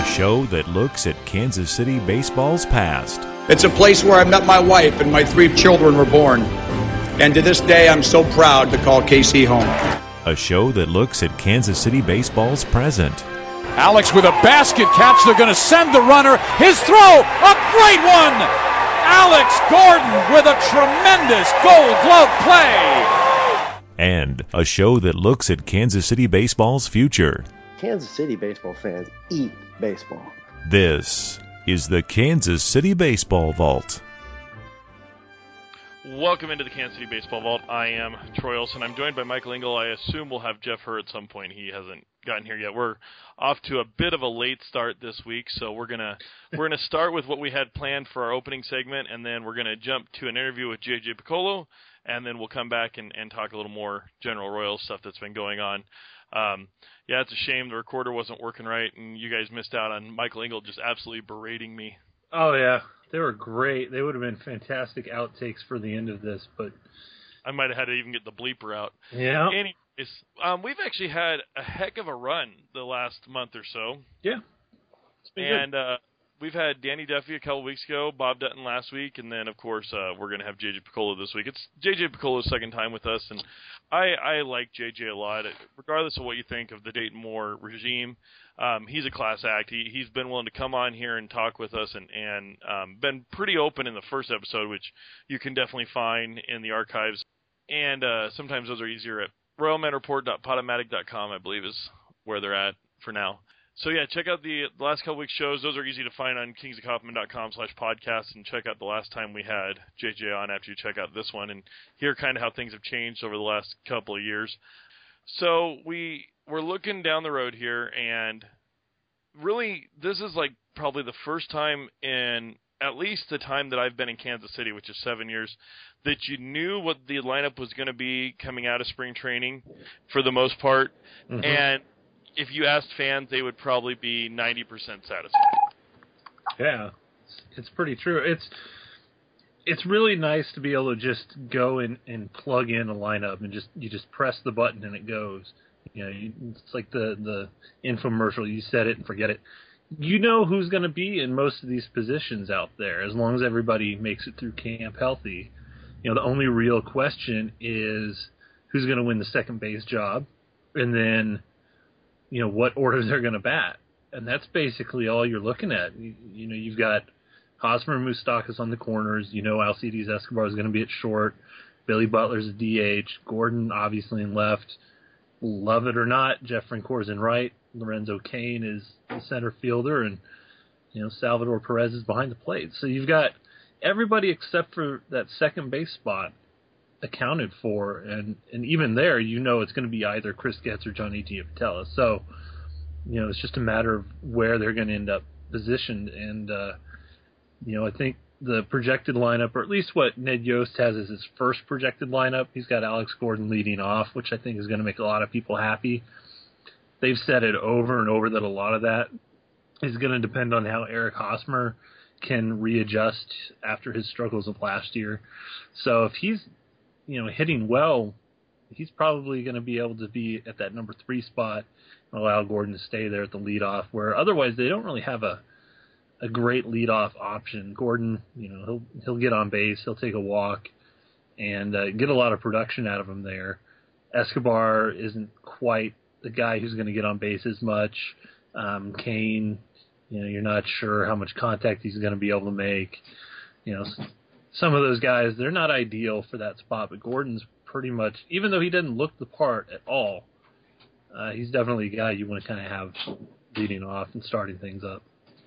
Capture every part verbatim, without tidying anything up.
show that looks at Kansas City baseball's past. It's a place where I met my wife and my three children were born. And to this day, I'm so proud to call K C home. A show that looks at Kansas City baseball's present. Alex with a basket catch. They're going to send the runner. His throw, a great one. Alex Gordon with a tremendous Gold Glove play. And a show that looks at Kansas City baseball's future. Kansas City baseball fans eat baseball. This is the Kansas City Baseball Vault. Welcome into the Kansas City Baseball Vault. I am Troy Olson. I'm joined by Michael Engel. I assume we'll have Jeff Hur at some point. He hasn't gotten here yet. We're off to a bit of a late start this week, so we're gonna we're gonna start with what we had planned for our opening segment, and then we're gonna jump to an interview with J J Picollo, and then we'll come back and, and talk a little more General Royals stuff that's been going on. Um, yeah, it's a shame the recorder wasn't working right, and you guys missed out on Michael Engel just absolutely berating me. Oh, yeah. They were great. They would have been fantastic outtakes for the end of this, but I might have had to even get the bleeper out. Yeah. Anyways, um, we've actually had a heck of a run the last month or so. Yeah. It's been and good. Uh, we've had Danny Duffy a couple weeks ago, Bob Dutton last week, and then, of course, uh, we're going to have J J Picollo this week. It's J J Picollo's second time with us, and I, I like J J a lot. Regardless of what you think of the Dayton Moore regime, um, he's a class act. He, he's been willing to come on here and talk with us and, and um, been pretty open in the first episode, which you can definitely find in the archives. And uh, sometimes those are easier at royal men report dot podomatic dot com, I believe, is where they're at for now. So, yeah, check out the, the last couple weeks' shows. Those are easy to find on kingsley kaufman dot com slash podcast, and check out the last time we had J J on after you check out this one and hear kind of how things have changed over the last couple of years. So we, we're looking down the road here, and really this is like probably the first time in at least the time that I've been in Kansas City, which is seven years, that you knew what the lineup was going to be coming out of spring training for the most part. Mm-hmm. And if you asked fans, they would probably be ninety percent satisfied. Yeah, it's pretty true. It's it's really nice to be able to just go in and plug in a lineup and just you just press the button and it goes. You know, you, it's like the, the infomercial. You set it and forget it. You know who's going to be in most of these positions out there as long as everybody makes it through camp healthy. You know, the only real question is who's going to win the second base job, and then you know, what order they're going to bat. And that's basically all you're looking at. You, you know, you've got Hosmer and Moustakas on the corners. You know Alcides Escobar is going to be at short. Billy Butler's a D H. Gordon, obviously, in left. Love it or not, Jeff Francoeur in right. Lorenzo Cain is the center fielder. And, you know, Salvador Perez is behind the plate. So you've got everybody except for that second base spot accounted for, and, and even there, you know it's going to be either Chris Getz or Johnny Giavotella. So, you know, it's just a matter of where they're going to end up positioned. And, uh, you know, I think the projected lineup, or at least what Ned Yost has as his first projected lineup, he's got Alex Gordon leading off, which I think is going to make a lot of people happy. They've said it over and over that a lot of that is going to depend on how Eric Hosmer can readjust after his struggles of last year. So if he's you know, hitting well, he's probably going to be able to be at that number three spot and allow Gordon to stay there at the leadoff, where otherwise they don't really have a a great leadoff option. Gordon, you know, he'll he'll get on base, he'll take a walk, and uh, get a lot of production out of him there. Escobar isn't quite the guy who's going to get on base as much. Um, Cain, you know, you're not sure how much contact he's going to be able to make. You know, some of those guys, they're not ideal for that spot, but Gordon's pretty much, even though he doesn't look the part at all, uh, he's definitely a guy you want to kind of have leading off and starting things up.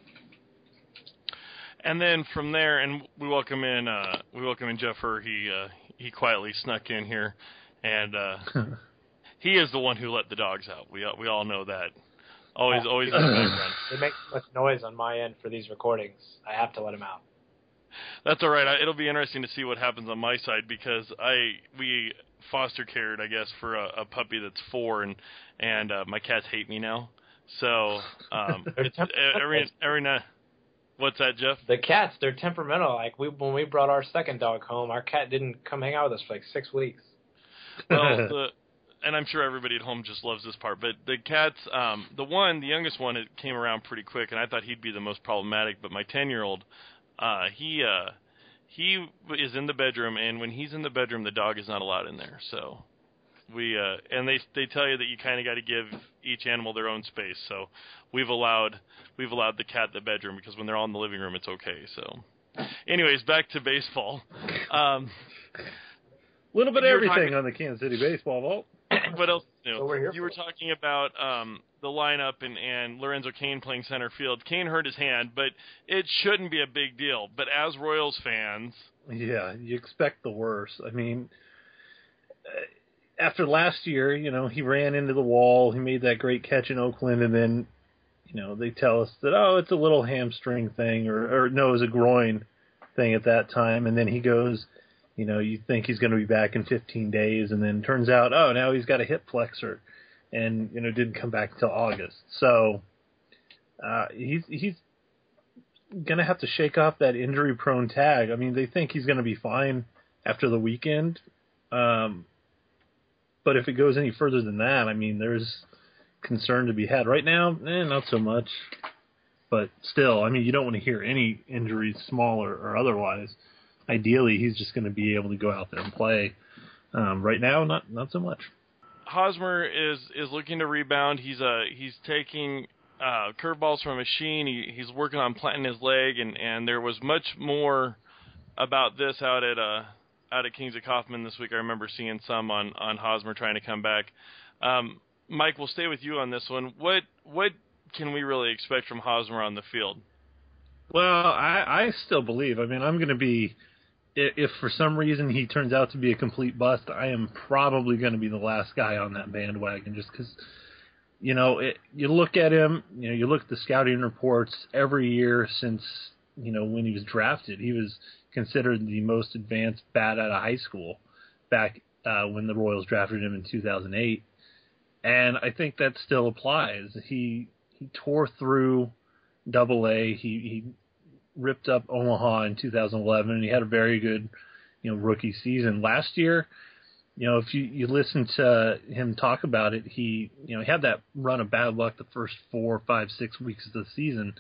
And then from there, and we welcome in, uh, we welcome in Jeff Hur. He uh, he quietly snuck in here, and uh, he is the one who let the dogs out. We we all know that. Always, yeah. always in the background. They make much noise on my end for these recordings. I have to let him out. That's all right. I, it'll be interesting to see what happens on my side, because I we foster cared, I guess, for a, a puppy that's four, and and uh, my cats hate me now. So um, it's, every every night. What's that, Jeff? The cats, they're temperamental. Like we when we brought our second dog home, our cat didn't come hang out with us for like six weeks. Well, the and I'm sure everybody at home just loves this part, but the cats, um, the one, the youngest one, it came around pretty quick, and I thought he'd be the most problematic. But my ten-year-old, uh, he uh, he is in the bedroom, and when he's in the bedroom, the dog is not allowed in there. So we uh, and they they tell you that you kind of got to give each animal their own space. So we've allowed we've allowed the cat the bedroom because when they're all in the living room, it's okay. So, anyways, back to baseball. Um, A little bit of You were everything talking- on the Kansas City baseball vault. What else? You, So we're here you were for. talking about um, the lineup and, and Lorenzo Cain playing center field. Cain hurt his hand, but it shouldn't be a big deal. But as Royals fans, Yeah, you expect the worst. I mean, uh, after last year, you know, he ran into the wall. He made that great catch in Oakland, and then, you know, they tell us that, oh, it's a little hamstring thing, or, or no, it was a groin thing at that time. And then he goes, you know, you think he's going to be back in fifteen days, and then turns out, oh, now he's got a hip flexor, and, you know, didn't come back until August. So uh, he's he's going to have to shake off that injury-prone tag. I mean, they think he's going to be fine after the weekend, um, but if it goes any further than that, I mean, there's concern to be had. Right now, eh, not so much, but still, I mean, you don't want to hear any injuries, small or, or otherwise. Ideally, he's just going to be able to go out there and play. Um, right now, not not so much. Hosmer is, is looking to rebound. He's uh he's taking uh, curveballs from a machine. He, he's working on planting his leg, and, and there was much more about this out at uh out at Kings of Kaufman this week. I remember seeing some on, on Hosmer trying to come back. Um, Mike, we'll stay with you on this one. What what can we really expect from Hosmer on the field? Well, I, I still believe. I mean, I'm going to be. If for some reason he turns out to be a complete bust, I am probably going to be the last guy on that bandwagon just because, you know, it, you look at him, you know, you look at the scouting reports every year since, you know, when he was drafted. He was considered the most advanced bat out of high school back uh, when the Royals drafted him in two thousand eight. And I think that still applies. He he tore through Double A. He he ripped up Omaha in two thousand eleven, and he had a very good, you know, rookie season. Last year, you know, if you, you listen to him talk about it, he, you know, he had that run of bad luck the first four, five, six weeks of the season,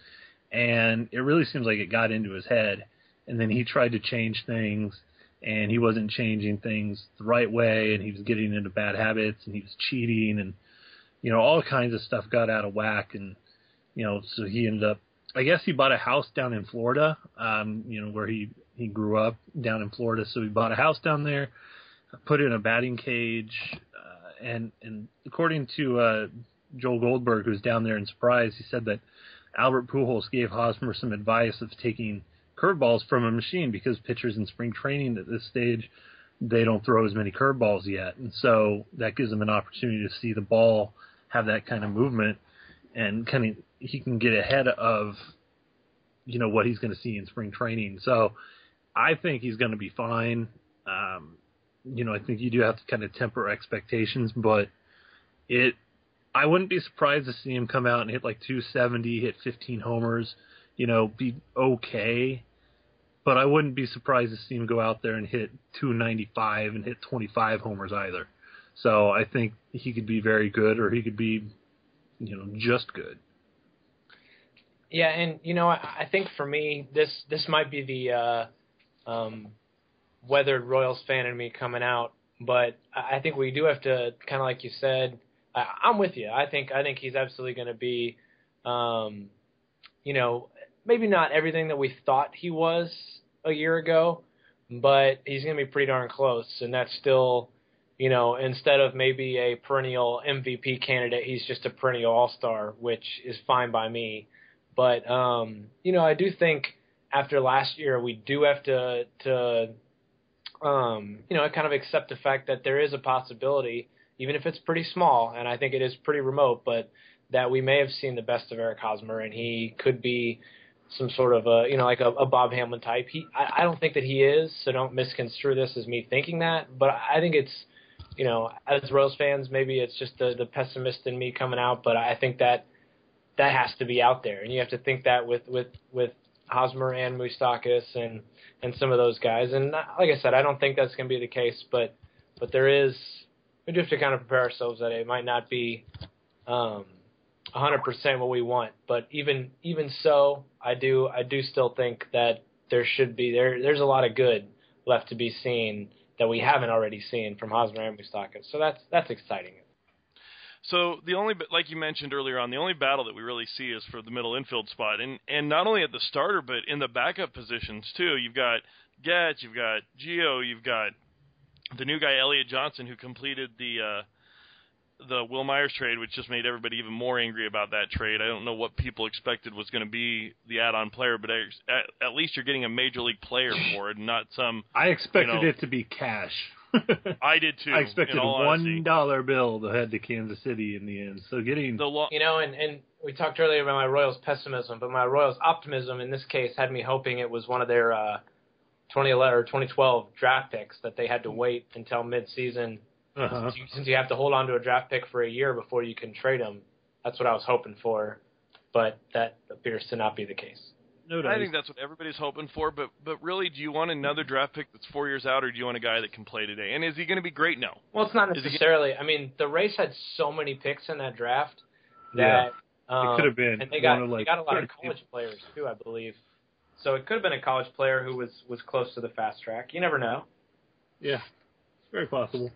and it really seems like it got into his head. And then he tried to change things, and he wasn't changing things the right way, and he was getting into bad habits, and he was cheating, and, you know, all kinds of stuff got out of whack, and, you know, so he ended up, I guess he bought a house down in Florida, um, you know, where he, he grew up down in Florida. So he bought a house down there, put in a batting cage, uh, and, and according to uh, Joel Goldberg, who's down there in Surprise, he said that Albert Pujols gave Hosmer some advice of taking curveballs from a machine because pitchers in spring training at this stage, they don't throw as many curveballs yet. And so that gives them an opportunity to see the ball have that kind of movement, and kind of he can get ahead of, you know, what he's going to see in spring training. So I think he's going to be fine. Um, you know, I think you do have to kind of temper expectations, but it, I wouldn't be surprised to see him come out and hit like two seventy, hit fifteen homers, you know, be okay. But I wouldn't be surprised to see him go out there and hit two ninety-five and hit twenty-five homers either. So I think he could be very good, or he could be, you know, just good. Yeah, and you know, I, I think for me, this this might be the uh, um, weathered Royals fan in me coming out, but I think we do have to kind of, like you said, I, I'm with you. I think I think he's absolutely going to be, um, you know, maybe not everything that we thought he was a year ago, but he's going to be pretty darn close, and that's still, you know, instead of maybe a perennial M V P candidate, he's just a perennial all-star, which is fine by me. But, um, you know, I do think after last year, we do have to, to um, you know, kind of accept the fact that there is a possibility, even if it's pretty small, and I think it is pretty remote, but that we may have seen the best of Eric Hosmer, and he could be some sort of a, you know, like a, a Bob Hamlin type. He, I, I don't think that he is, so don't misconstrue this as me thinking that, but I think it's, you know, as Royals fans, maybe it's just the, the pessimist in me coming out, but I think that that has to be out there, and you have to think that with, with, with Hosmer and Moustakas and, and some of those guys. And like I said, I don't think that's going to be the case, but but there is, we do have to kind of prepare ourselves that it might not be um, one hundred percent what we want. But even even so, I do I do still think that there should be there there's a lot of good left to be seen that we haven't already seen from Hosmer and Moustakas. So that's that's exciting. So the only, like you mentioned earlier on, the only battle that we really see is for the middle infield spot, and and not only at the starter, but in the backup positions too. You've got Getch, you've got Gio, you've got the new guy Elliot Johnson, who completed the uh, the Will Myers trade, which just made everybody even more angry about that trade. I don't know what people expected was going to be the add-on player, but at, at least you're getting a major league player for it, and not some. I expected you know, it to be cash. I did too. I expected a one dollar bill to head to Kansas City in the end. So getting the lo- you know, and, and we talked earlier about my Royals pessimism, but my Royals optimism in this case had me hoping it was one of their uh, twenty eleven or twenty twelve draft picks that they had to wait until mid-season uh-huh. since, you, since you have to hold on to a draft pick for a year before you can trade them. That's what I was hoping for, but that appears to not be the case. No I think that's what everybody's hoping for, but but really, do you want another draft pick that's four years out, or do you want a guy that can play today? And is he going to be great? No. Well, it's not necessarily. I mean, the Rays had so many picks in that draft that yeah. um, it could have been. and they got like they got a lot of college players too, I believe. So it could have been a college player who was was close to the fast track. You never know. Yeah, very possible.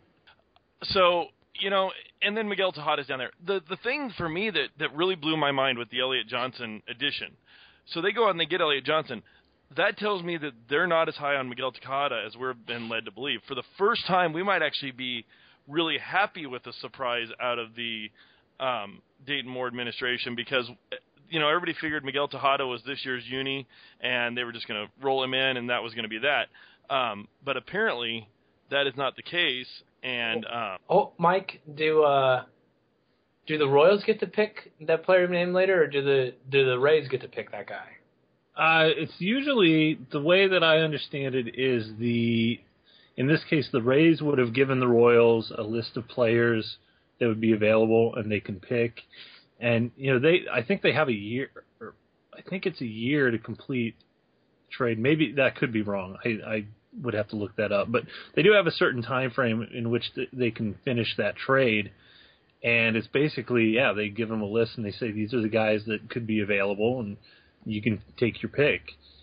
So. You know, and then Miguel Tejada's down there. The the thing for me that, that really blew my mind with the Elliot Johnson addition. So they go out and they get Elliot Johnson. That tells me that they're not as high on Miguel Tejada as we've been led to believe. For the first time, we might actually be really happy with the surprise out of the um, Dayton Moore administration because, you know, everybody figured Miguel Tejada was this year's uni and they were just going to roll him in and that was going to be that. Um, but apparently that is not the case. And um, oh, Mike, do uh, do the Royals get to pick that player name later, or do the do the Rays get to pick that guy? Uh, it's usually the way that I understand it is the in this case the Rays would have given the Royals a list of players that would be available and they can pick, and you know they I think they have a year, or I think it's a year to complete trade. Maybe that could be wrong. I. I would have to look that up, but they do have a certain time frame in which th- they can finish that trade, and it's basically, yeah, they give them a list and they say these are the guys that could be available and you can take your pick.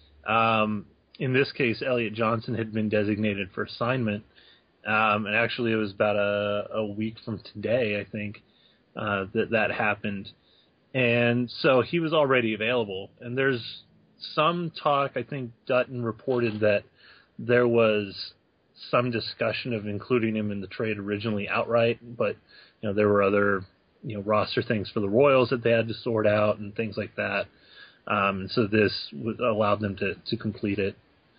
Um, in this case, Elliot Johnson had been designated for assignment, um, and actually it was about a, a week from today, I think, uh, that that happened, and so he was already available, and there's some talk, I think Dutton reported that there was some discussion of including him in the trade originally outright, but you know there were other you know roster things for the Royals that they had to sort out and things like that. Um, and so this would allowed them to, to complete it.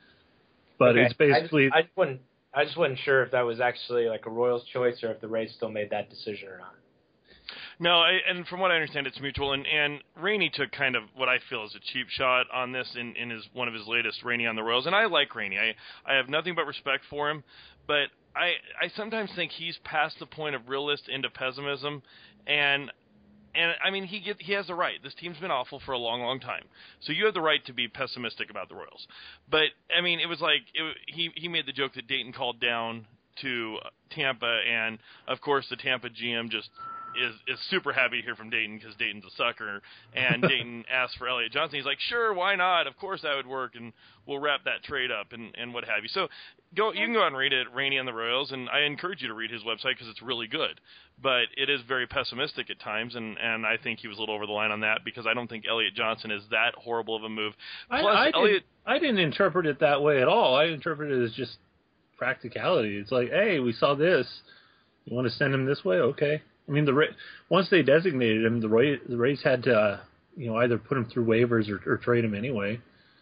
But okay. it's basically I just, I just wasn't I just wasn't sure if that was actually like a Royals choice or if the Rays still made that decision or not. No, I, and from what I understand, it's mutual. And, and Rainey took kind of what I feel is a cheap shot on this in, in his one of his latest, Rainey on the Royals. And I like Rainey. I, I have nothing but respect for him. But I, I sometimes think he's past the point of realist into pessimism. And, and I mean, he get, he has the right. This team's been awful for a long, long time. So you have the right to be pessimistic about the Royals. But, I mean, it was like it, he, he made the joke that Dayton called down to Tampa. And, of course, the Tampa G M just – is is super happy to hear from Dayton because Dayton's a sucker, and Dayton asked for Elliot Johnson. He's like, sure, why not? Of course that would work, and we'll wrap that trade up and, and what have you. So go you can go out and read it, Rainey on the Royals, and I encourage you to read his website because it's really good. But it is very pessimistic at times, and, and I think he was a little over the line on that because I don't think Elliot Johnson is that horrible of a move. Plus, I, I, Elliot, didn't, I didn't interpret it that way at all. I interpreted it as just practicality. It's like, hey, we saw this. You want to send him this way? Okay. I mean, the once they designated him, the Rays, the Rays had to, uh, you know, either put him through waivers or, or trade him anyway.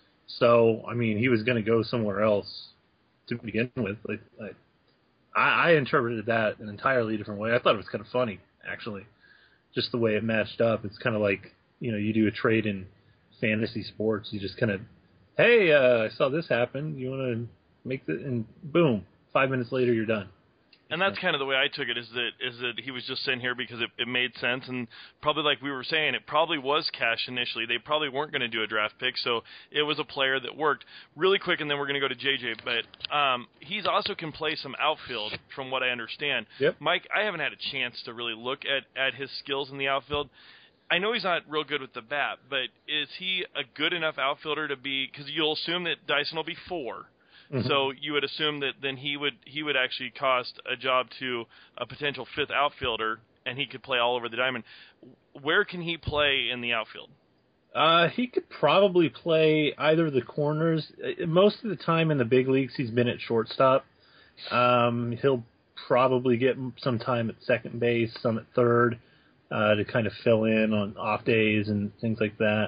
So, I mean, he was going to go somewhere else to begin with. Like, I, I interpreted that an entirely different way. I thought it was kind of funny, actually, just the way it matched up. It's kind of like, you know, you do a trade in fantasy sports. You just kind of, hey, uh, I saw this happen. You want to make the, and boom, five minutes later you're done. And that's kind of the way I took it, is that is that he was just sitting here because it, it made sense, and probably like we were saying, it probably was cash initially. They probably weren't going to do a draft pick, so it was a player that worked. Really quick, and then we're going to go to J J, but um, he's also can play some outfield from what I understand. Yep. Mike, I haven't had a chance to really look at, at his skills in the outfield. I know he's not real good with the bat, but is he a good enough outfielder to be, because you'll assume that Dyson will be four. Mm-hmm. So you would assume that then he would he would actually cost a job to a potential fifth outfielder, and he could play all over the diamond. Where can he play in the outfield? Uh, he could probably play either the corners. Most of the time in the big leagues, he's been at shortstop. Um, he'll probably get some time at second base, some at third, uh, to kind of fill in on off days and things like that.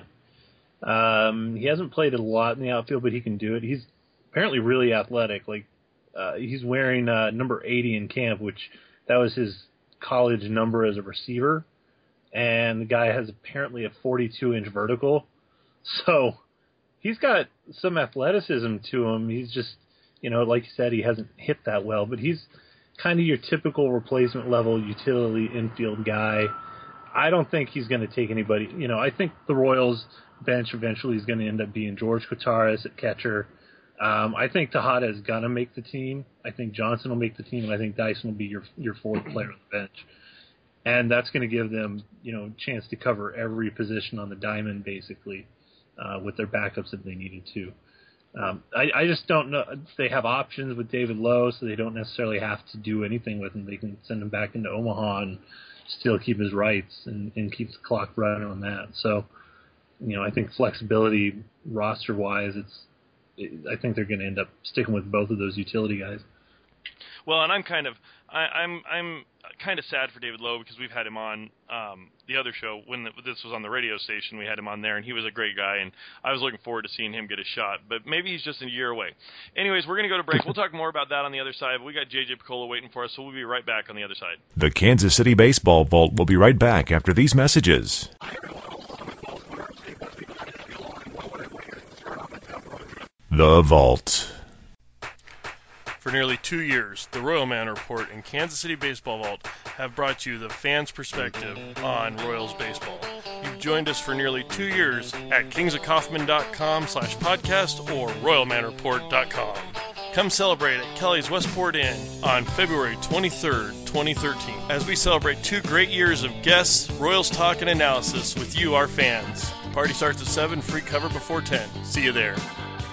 Um, he hasn't played a lot in the outfield, but he can do it. He's apparently really athletic. Like uh, he's wearing uh, number eighty in camp, which that was his college number as a receiver. And the guy has apparently a forty-two inch vertical. So he's got some athleticism to him. He's just, you know, like you said, he hasn't hit that well, but he's kind of your typical replacement level utility infield guy. I don't think he's going to take anybody. You know, I think the Royals bench eventually is going to end up being George Quatares at catcher. Um, I think Tejada is going to make the team. I think Johnson will make the team, and I think Dyson will be your your fourth player on the bench. And that's going to give them, you know, a chance to cover every position on the diamond, basically, uh, with their backups if they needed to. Um, I, I just don't know. They have options with David Lowe, so they don't necessarily have to do anything with him. They can send him back into Omaha and still keep his rights and, and keep the clock running on that. So, you know, I think flexibility roster-wise, it's I think they're going to end up sticking with both of those utility guys. Well, and I'm kind of I, I'm I'm kind of sad for David Lowe because we've had him on um, the other show when the, this was on the radio station. We had him on there, and he was a great guy, and I was looking forward to seeing him get a shot. But maybe he's just a year away. Anyways, we're going to go to break. We'll talk more about that on the other side. But we got J J Picollo waiting for us, so we'll be right back on the other side. The Kansas City Baseball Vault will be right back after these messages. The Vault. For nearly two years, the Royal Man Report and Kansas City Baseball Vault have brought you the fans' perspective on Royals baseball. You've joined us for nearly two years at kingsofkaufman.com slash podcast or royal man report dot com. Come celebrate at Kelly's Westport Inn on February twenty-third, twenty thirteen, as we celebrate two great years of guests, Royals talk, and analysis with you, our fans. Party starts at seven, free cover before ten. See you there.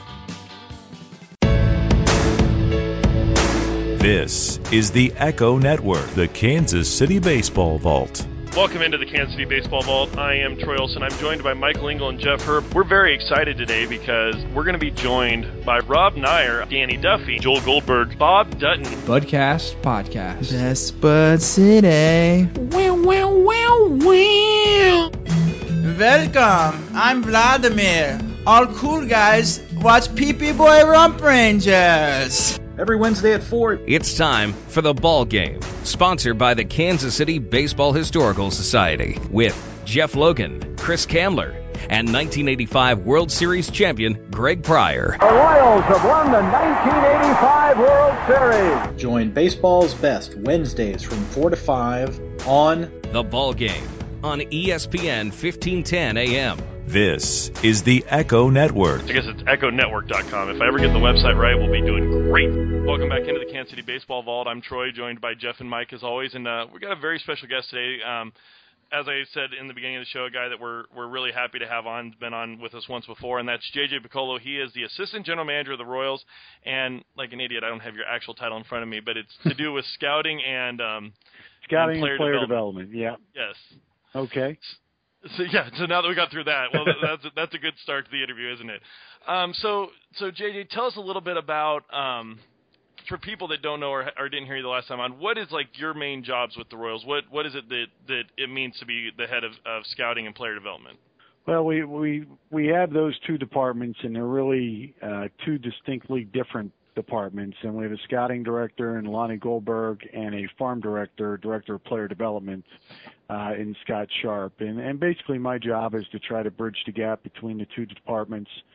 This is the Echo Network, the Kansas City Baseball Vault. Welcome into the Kansas City Baseball Vault. I am Troy Olson. I'm joined by Michael Engel and Jeff Herb. We're very excited today because we're going to be joined by Rob Nair, Danny Duffy, Joel Goldberg, Bob Dutton, Budcast Podcast, Best Bud City. Wow, wow, wow, wow. Welcome. I'm Vladimir. All cool guys watch Pee Pee Boy Rump Rangers. Every Wednesday at four. It's time for The Ball Game, sponsored by the Kansas City Baseball Historical Society, with Jeff Logan, Chris Kamler, and nineteen eighty-five World Series champion Greg Pryor. The Royals have won the nineteen eighty-five World Series. Join Baseball's Best Wednesdays from four to five on The Ball Game on E S P N fifteen ten A M. This is the Echo Network. I guess it's echo network dot com. If I ever get the website right, we'll be doing great. Welcome back into the Kansas City Baseball Vault. I'm Troy, joined by Jeff and Mike as always, and uh, we got a very special guest today. Um, as I said in the beginning of the show, a guy that we're we're really happy to have on, been on with us once before, and that's J J Picollo. He is the assistant general manager of the Royals, and like an idiot, I don't have your actual title in front of me, but it's to do with scouting and um, scouting and player, and player development. development. Yeah. Yes. Okay. So yeah, so now that we got through that, well, that's a, that's a good start to the interview, isn't it? Um, so so J J, tell us a little bit about um, for people that don't know or, or didn't hear you the last time on, what is like your main jobs with the Royals? What what is it that, that it means to be the head of, of scouting and player development? Well, we we we have those two departments, and they're really uh, two distinctly different departments. And we have a scouting director in Lonnie Goldberg and a farm director, director of player development uh, in Scott Sharp. And, and basically my job is to try to bridge the gap between the two departments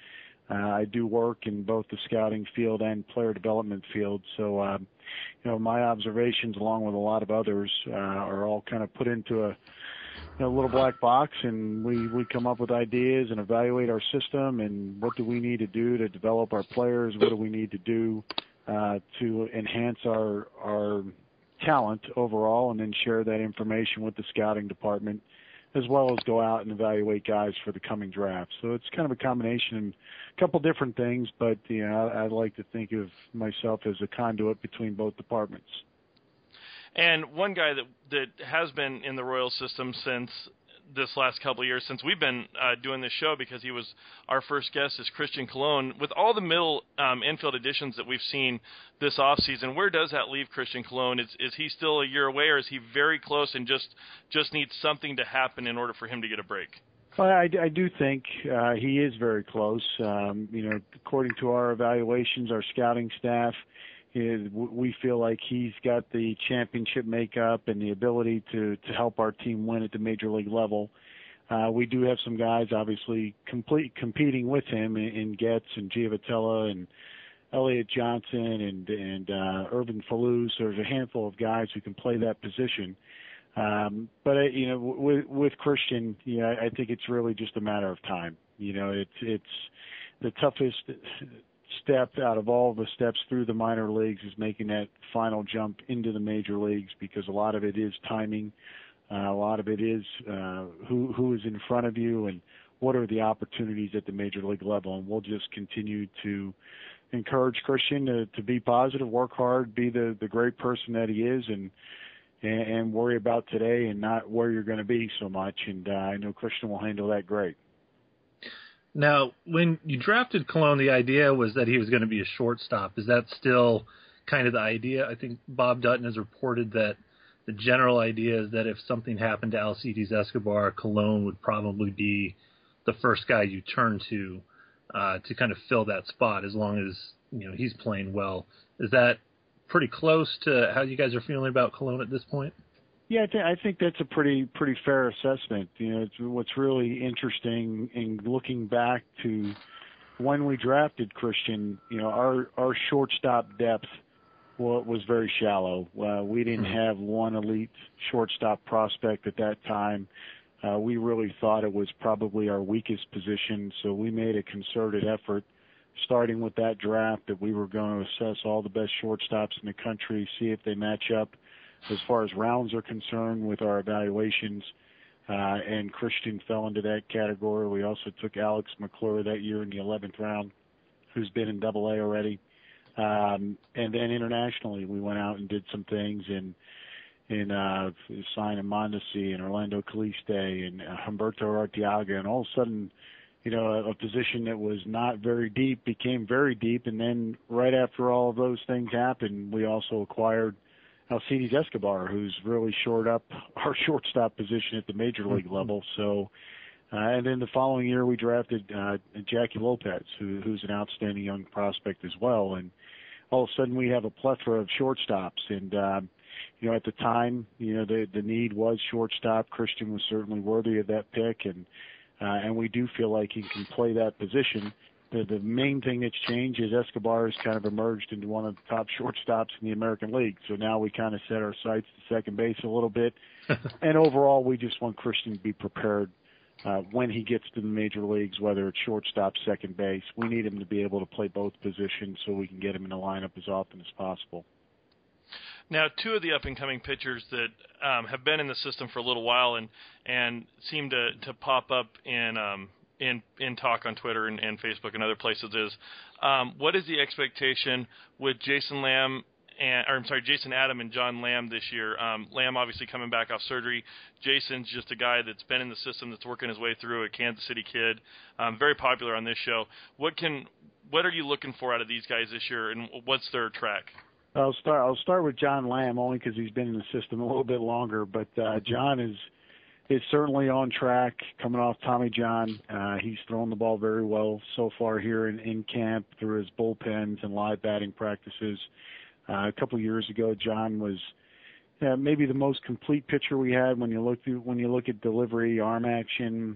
Uh, I do work in both the scouting field and player development field, so uh, you know my observations, along with a lot of others, uh, are all kind of put into a, you know, little black box, and we we come up with ideas and evaluate our system and what do we need to do to develop our players, what do we need to do uh, to enhance our our talent overall, and then share that information with the scouting department, as well as go out and evaluate guys for the coming draft. So it's kind of a combination, a couple different things, but you know, I, I like to think of myself as a conduit between both departments. And one guy that that has been in the Royals system since this last couple of years, since we've been uh, doing this show, because he was our first guest, is Christian Colon. With all the middle um, infield additions that we've seen this offseason, where does that leave Christian Colon? Is, is he still a year away, or is he very close and just, just needs something to happen in order for him to get a break? Well, I, I do think uh, he is very close. Um, you know, according to our evaluations, our scouting staff, is, we feel like he's got the championship makeup and the ability to, to help our team win at the major league level. Uh, we do have some guys obviously complete, competing with him in, in Getz and Giavotella and Elliot Johnson and, and uh, Irvin Falou. So there's a handful of guys who can play that position. Um, but, uh, you know, with, with Christian, you know, I think it's really just a matter of time. You know, it's, it's the toughest step out of all the steps through the minor leagues is making that final jump into the major leagues, because a lot of it is timing. Uh, a lot of it is uh, who, who is in front of you and what are the opportunities at the major league level. And we'll just continue to encourage Christian to, to be positive, work hard, be the, the great person that he is, and, and, and worry about today and not where you're going to be so much. And uh, I know Christian will handle that great. Now, when you drafted Colon, the idea was that he was going to be a shortstop. Is that still kind of the idea? I think Bob Dutton has reported that the general idea is that if something happened to Alcides Escobar, Colon would probably be the first guy you turn to uh, to kind of fill that spot, as long as you know he's playing well. Is that pretty close to how you guys are feeling about Colon at this point? Yeah, I, th- I think that's a pretty pretty fair assessment. You know, it's, what's really interesting in looking back to when we drafted Christian, you know, our our shortstop depth well, was very shallow. Uh, we didn't have one elite shortstop prospect at that time. Uh, we really thought it was probably our weakest position, so we made a concerted effort, starting with that draft, that we were going to assess all the best shortstops in the country, see if they match up as far as rounds are concerned with our evaluations, uh, and Christian fell into that category. We also took Alex McClure that year in the eleventh round, who's been in Double A already. Um, and then internationally, we went out and did some things in in uh, signing Mondesi and Orlando Caliste and uh, Humberto Arteaga, and all of a sudden, you know, a, a position that was not very deep became very deep. And then right after all of those things happened, we also acquired Alcides Escobar, who's really shored up our shortstop position at the major league level. So, uh, and then the following year we drafted uh, Jackie Lopez, who, who's an outstanding young prospect as well. And all of a sudden we have a plethora of shortstops. And, um, you know, at the time, you know, the, the need was shortstop. Christian was certainly worthy of that pick. And, uh, and we do feel like he can play that position. The, the main thing that's changed is Escobar has kind of emerged into one of the top shortstops in the American League. So now we kind of set our sights to second base a little bit. And overall, we just want Christian to be prepared uh, when he gets to the major leagues, whether it's shortstop, second base. We need him to be able to play both positions so we can get him in the lineup as often as possible. Now, two of the up-and-coming pitchers that um, have been in the system for a little while and and seem to, to pop up in um, – in in talk on Twitter and, and Facebook and other places is um, what is the expectation with Jason Lamb and or I'm sorry Jason Adam and John Lamb this year? Um, Lamb obviously coming back off surgery. Jason's just a guy that's been in the system, that's working his way through, a Kansas City kid, um, very popular on this show. What can what are you looking for out of these guys this year, and what's their track? I'll start. I'll start with John Lamb only because he's been in the system a little bit longer, but uh, John is. is certainly on track, coming off Tommy John. Uh, he's thrown the ball very well so far here in, in camp through his bullpens and live batting practices. Uh, a couple of years ago, John was uh, maybe the most complete pitcher we had when you look through, when you look at delivery, arm action,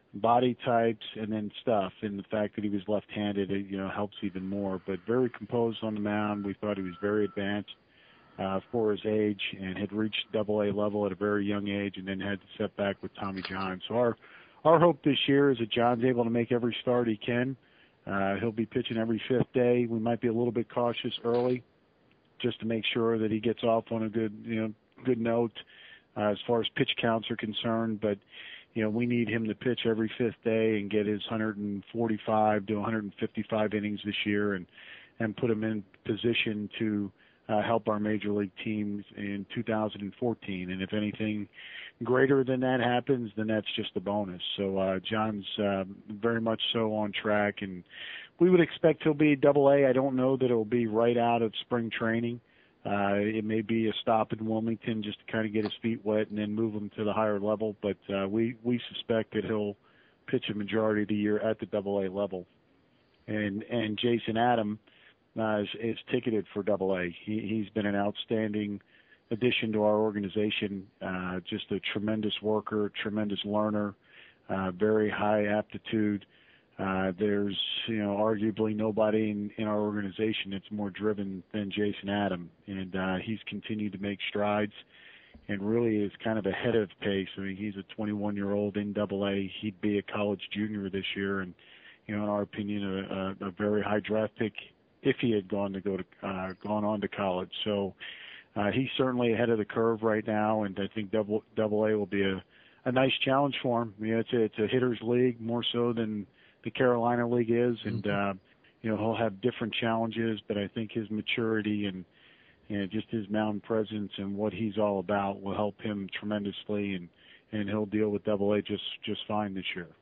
body types, and then stuff. And the fact that he was left-handed, it, you know, helps even more. But very composed on the mound. We thought he was very advanced uh, for his age and had reached double A level at a very young age, and then had the setback with Tommy John. So our our hope this year is that John's able to make every start he can. Uh, he'll be pitching every fifth day. We might be a little bit cautious early, just to make sure that he gets off on a good, you know, good note uh, as far as pitch counts are concerned. But, you know, we need him to pitch every fifth day and get his one forty-five to one fifty-five innings this year, and and put him in position to uh, help our major league teams in two thousand fourteen. And if anything greater than that happens, then that's just a bonus. So uh, John's uh, very much so on track, and we would expect he'll be double A. I don't know that it'll be right out of spring training. Uh, it may be a stop in Wilmington just to kind of get his feet wet and then move him to the higher level. But uh, we, we suspect that he'll pitch a majority of the year at the double A level. And and Jason Adam uh, is, is ticketed for double A. He, he's been an outstanding addition to our organization, uh, just a tremendous worker, tremendous learner, uh, very high aptitude. Uh, there's, you know, arguably nobody in, in our organization that's more driven than Jason Adam, and uh, he's continued to make strides and really is kind of ahead of pace. I mean, he's a twenty-one-year-old in double A. He'd be a college junior this year, and, you know, in our opinion, a, a, a very high draft pick if he had gone to go to uh, gone on to college. So uh, he's certainly ahead of the curve right now, and I think double double A will be a, a nice challenge for him. I mean, it's a, it's a hitter's league more so than the Carolina League is, and uh, you know, he'll have different challenges, but I think his maturity and, you know, just his mound presence and what he's all about will help him tremendously, and, and he'll deal with double A just, just fine this year.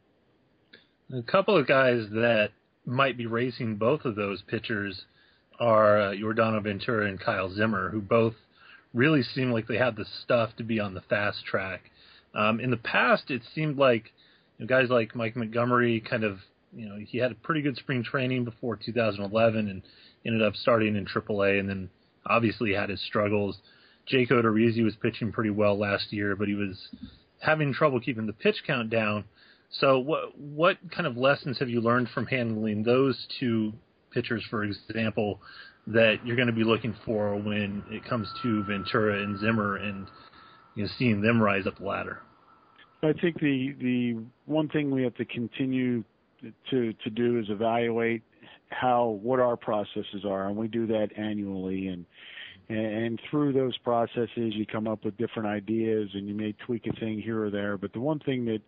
A couple of guys that might be racing both of those pitchers are uh, Yordano Ventura and Kyle Zimmer, who both really seem like they have the stuff to be on the fast track. Um, in the past, it seemed like, you know, guys like Mike Montgomery kind of, you know, he had a pretty good spring training before two thousand eleven and ended up starting in triple A, and then obviously had his struggles. Jake Odorizzi was pitching pretty well last year, but he was having trouble keeping the pitch count down. So what what kind of lessons have you learned from handling those two pitchers, for example, that you're going to be looking for when it comes to Ventura and Zimmer and, you know, seeing them rise up the ladder? I think the the one thing we have to continue to to do is evaluate how what our processes are, and we do that annually. And and through those processes, you come up with different ideas, and you may tweak a thing here or there. But the one thing that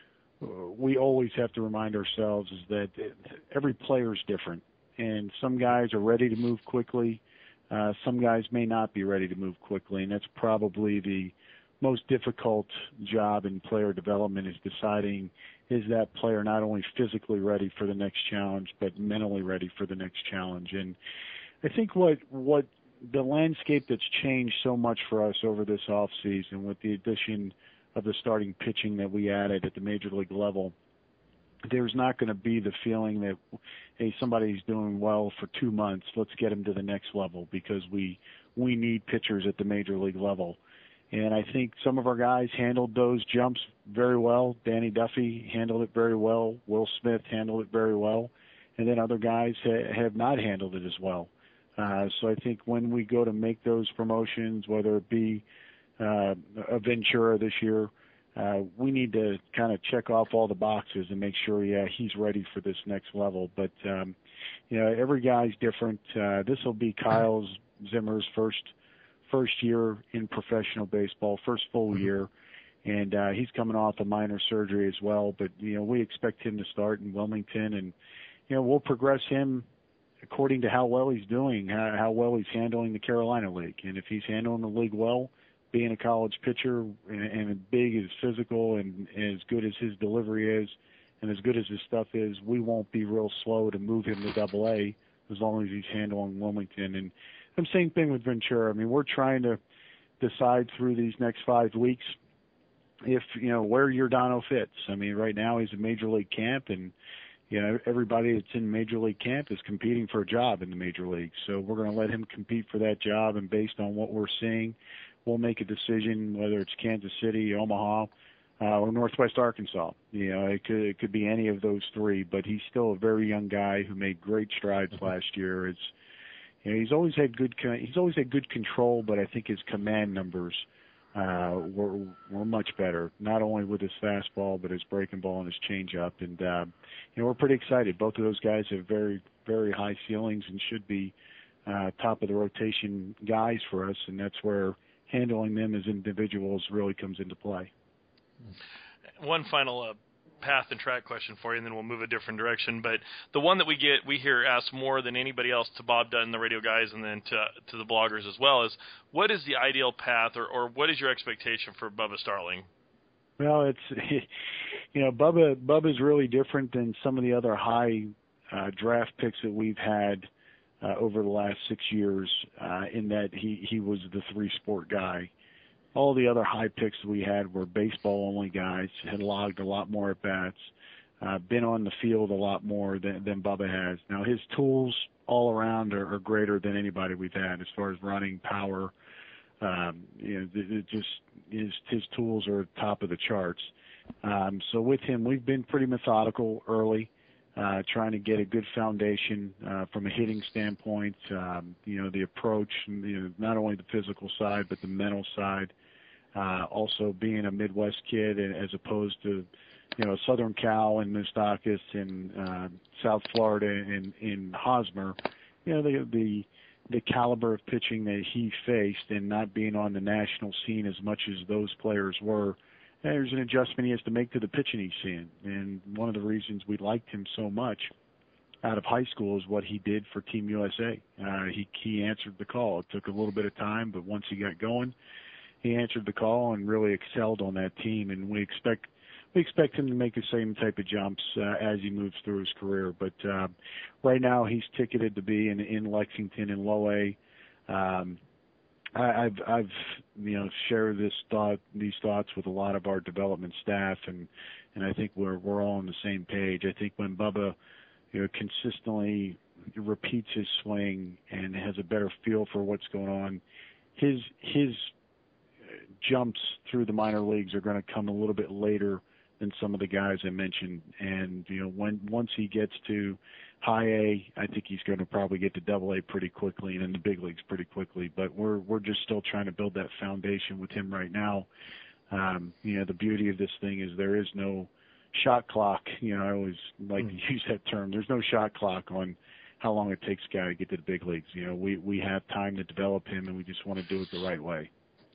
we always have to remind ourselves is that every player is different, and some guys are ready to move quickly. Uh, some guys may not be ready to move quickly, and that's probably the most difficult job in player development, is deciding, is that player not only physically ready for the next challenge, but mentally ready for the next challenge. And I think what what the landscape that's changed so much for us over this offseason with the addition of the starting pitching that we added at the major league level, there's not going to be the feeling that, hey, somebody's doing well for two months, let's get him to the next level because we we need pitchers at the major league level. And I think some of our guys handled those jumps very well. Danny Duffy handled it very well. Will Smith handled it very well. And then other guys ha- have not handled it as well. Uh, so I think when we go to make those promotions, whether it be uh, a Ventura this year, uh, we need to kind of check off all the boxes and make sure, yeah, he's ready for this next level. But, um, you know, every guy's different. Uh, this will be Kyle's, Zimmer's first first year in professional baseball, first full year, and uh, he's coming off a minor surgery as well. But, you know, we expect him to start in Wilmington, and, you know, we'll progress him according to how well he's doing, how, how well he's handling the Carolina League. And if he's handling the league well, being a college pitcher and, and as big as physical and, and as good as his delivery is and as good as his stuff is, we won't be real slow to move him to double A as long as he's handling Wilmington. And the same thing with Ventura. I mean, we're trying to decide through these next five weeks if, you know, where Yordano fits. I mean, right now he's a major league camp, and, you know, everybody that's in major league camp is competing for a job in the major league. So we're going to let him compete for that job, and based on what we're seeing, we'll make a decision whether it's Kansas City, Omaha, uh, or Northwest Arkansas. You know, it could it could be any of those three. But he's still a very young guy who made great strides last year. It's you know, he's always had good he's always had good control, but I think his command numbers uh, were were much better. Not only with his fastball, but his breaking ball and his changeup. And uh, you know, we're pretty excited. Both of those guys have very very high ceilings and should be uh, top of the rotation guys for us. And that's where handling them as individuals really comes into play. One final uh, path and track question for you, and then we'll move a different direction. But the one that we get, we hear asked more than anybody else to Bob Dutton, the radio guys, and then to to the bloggers as well, is what is the ideal path, or, or what is your expectation for Bubba Starling? Well, it's you know, Bubba Bubba's really different than some of the other high uh, draft picks that we've had uh, over the last six years. Uh, in that he he was the three sport guy. All the other high picks we had were baseball-only guys, had logged a lot more at-bats, uh, been on the field a lot more than, than Bubba has. Now, his tools all around are, are greater than anybody we've had as far as running, power. Um, you know, it, it just his, his tools are top of the charts. Um, so with him, we've been pretty methodical early, uh, trying to get a good foundation uh, from a hitting standpoint, um, you know, the approach, you know, not only the physical side, but the mental side. Uh, also being a Midwest kid as opposed to, you know, Southern Cal and Moustakis and uh, South Florida and in Hosmer, you know, the, the the caliber of pitching that he faced and not being on the national scene as much as those players were, there's an adjustment he has to make to the pitching he's seeing. And one of the reasons we liked him so much out of high school is what he did for Team U S A. Uh, he, he answered the call. It took a little bit of time, but once he got going, he answered the call and really excelled on that team, and we expect we expect him to make the same type of jumps uh, as he moves through his career. But uh, right now, he's ticketed to be in, in Lexington in Low A. Um, I, I've I've you know shared this thought these thoughts with a lot of our development staff, and and I think we're we're all on the same page. I think when Bubba you know consistently repeats his swing and has a better feel for what's going on, his his jumps through the minor leagues are going to come a little bit later than some of the guys I mentioned. And, you know, when once he gets to high A, I think he's going to probably get to double A pretty quickly and in the big leagues pretty quickly. But we're we're just still trying to build that foundation with him right now. Um, you know, the beauty of this thing is there is no shot clock. You know, I always like mm. to use that term. There's no shot clock on how long it takes a guy to get to the big leagues. You know, we, we have time to develop him, and we just want to do it the right way.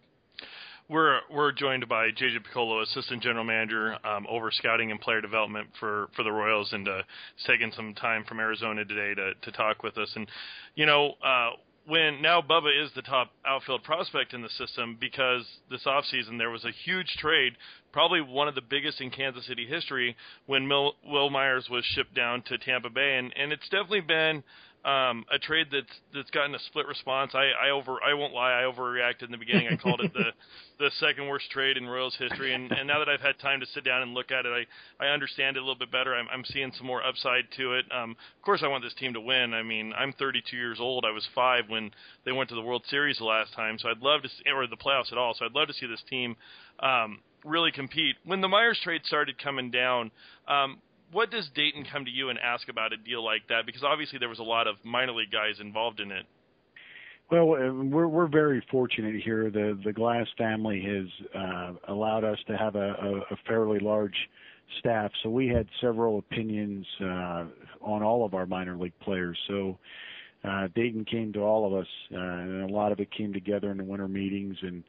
We're we're joined by J J Piccolo, Assistant General Manager um, over scouting and player development for, for the Royals, and uh, he's taking some time from Arizona today to, to talk with us. And, you know, uh, when now Bubba is the top outfield prospect in the system, because this offseason there was a huge trade, probably one of the biggest in Kansas City history, when Mil, Wil Myers was shipped down to Tampa Bay. And, and it's definitely been Um, a trade that's that's gotten a split response. I, I over I won't lie, I overreacted in the beginning. I called it the the second worst trade in Royals history, and, and now that I've had time to sit down and look at it, I, I understand it a little bit better. I'm I'm seeing some more upside to it. Um, of course, I want this team to win. I mean, I'm thirty-two years old. I was five when they went to the World Series the last time, so I'd love to see, or the playoffs at all. So I'd love to see this team um, really compete. When the Myers trade started coming down, um, what does Dayton come to you and ask about a deal like that? Because obviously there was a lot of minor league guys involved in it. Well, we're we're very fortunate here. The the Glass family has uh, allowed us to have a, a, a fairly large staff, so we had several opinions uh, on all of our minor league players. So uh, Dayton came to all of us, uh, and a lot of it came together in the winter meetings. And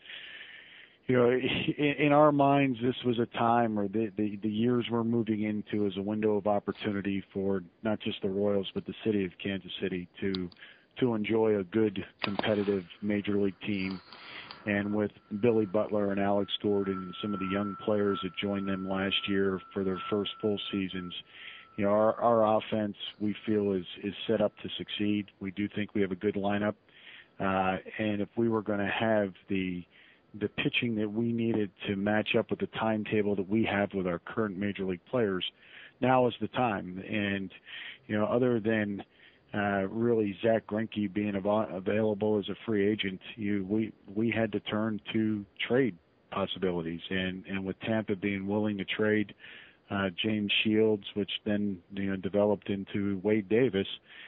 you know, in, in our minds, this was a time, or the, the the years we're moving into, as a window of opportunity for not just the Royals but the city of Kansas City to to enjoy a good competitive major league team. And with Billy Butler and Alex Gordon and some of the young players that joined them last year for their first full seasons, you know, our, our offense, we feel, is is set up to succeed. We do think we have a good lineup, uh, and if we were going to have the the pitching that we needed to match up with the timetable that we have with our current major league players, now is the time. And, you know, other than uh, really Zach Greinke being av- available as a free agent, you we we had to turn to trade possibilities. And, and with Tampa being willing to trade uh, James Shields, which then you know developed into Wade Davis,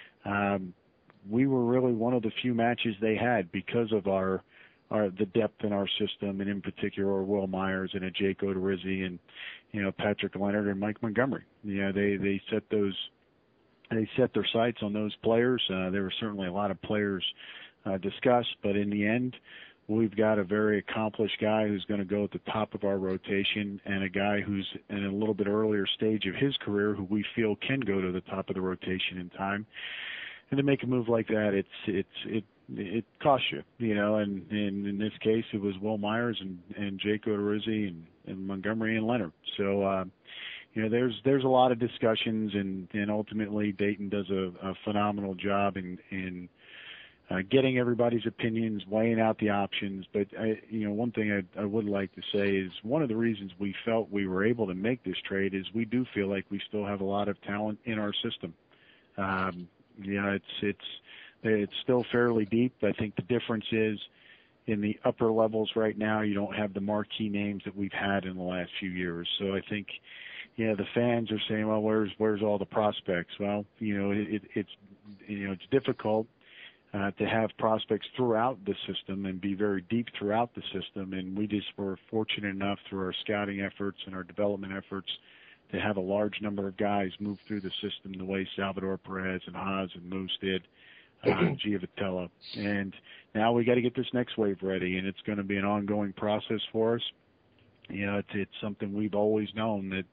um, we were really one of the few matches they had because of our, our the depth in our system, and in particular Will Myers and a Jake Odorizzi and you know Patrick Leonard and Mike Montgomery. You know, they they set those they set their sights on those players. Uh, there were certainly a lot of players uh, discussed, but in the end, we've got a very accomplished guy who's going to go at the top of our rotation, and a guy who's in a little bit earlier stage of his career who we feel can go to the top of the rotation in time. And to make a move like that, it's it's it it costs you, you know. And, and in this case, it was Will Myers and and Jake Odorizzi and, and Montgomery and Leonard. So uh, you know, there's there's a lot of discussions, and, and ultimately Dayton does a, a phenomenal job in in uh, getting everybody's opinions, weighing out the options. But I, you know, one thing I, I would like to say is one of the reasons we felt we were able to make this trade is we do feel like we still have a lot of talent in our system. Um, You know, it's it's it's still fairly deep. I think the difference is in the upper levels right now, you don't have the marquee names that we've had in the last few years. So I think, you know, the fans are saying, well, where's where's all the prospects? Well, you know, it, it's you know it's difficult uh, to have prospects throughout the system and be very deep throughout the system. And we just were fortunate enough through our scouting efforts and our development efforts to have a large number of guys move through the system the way Salvador Perez and Haas and Moose did, uh, Giovatello. And now we got to get this next wave ready, and it's going to be an ongoing process for us. You know, it's, it's something we've always known that,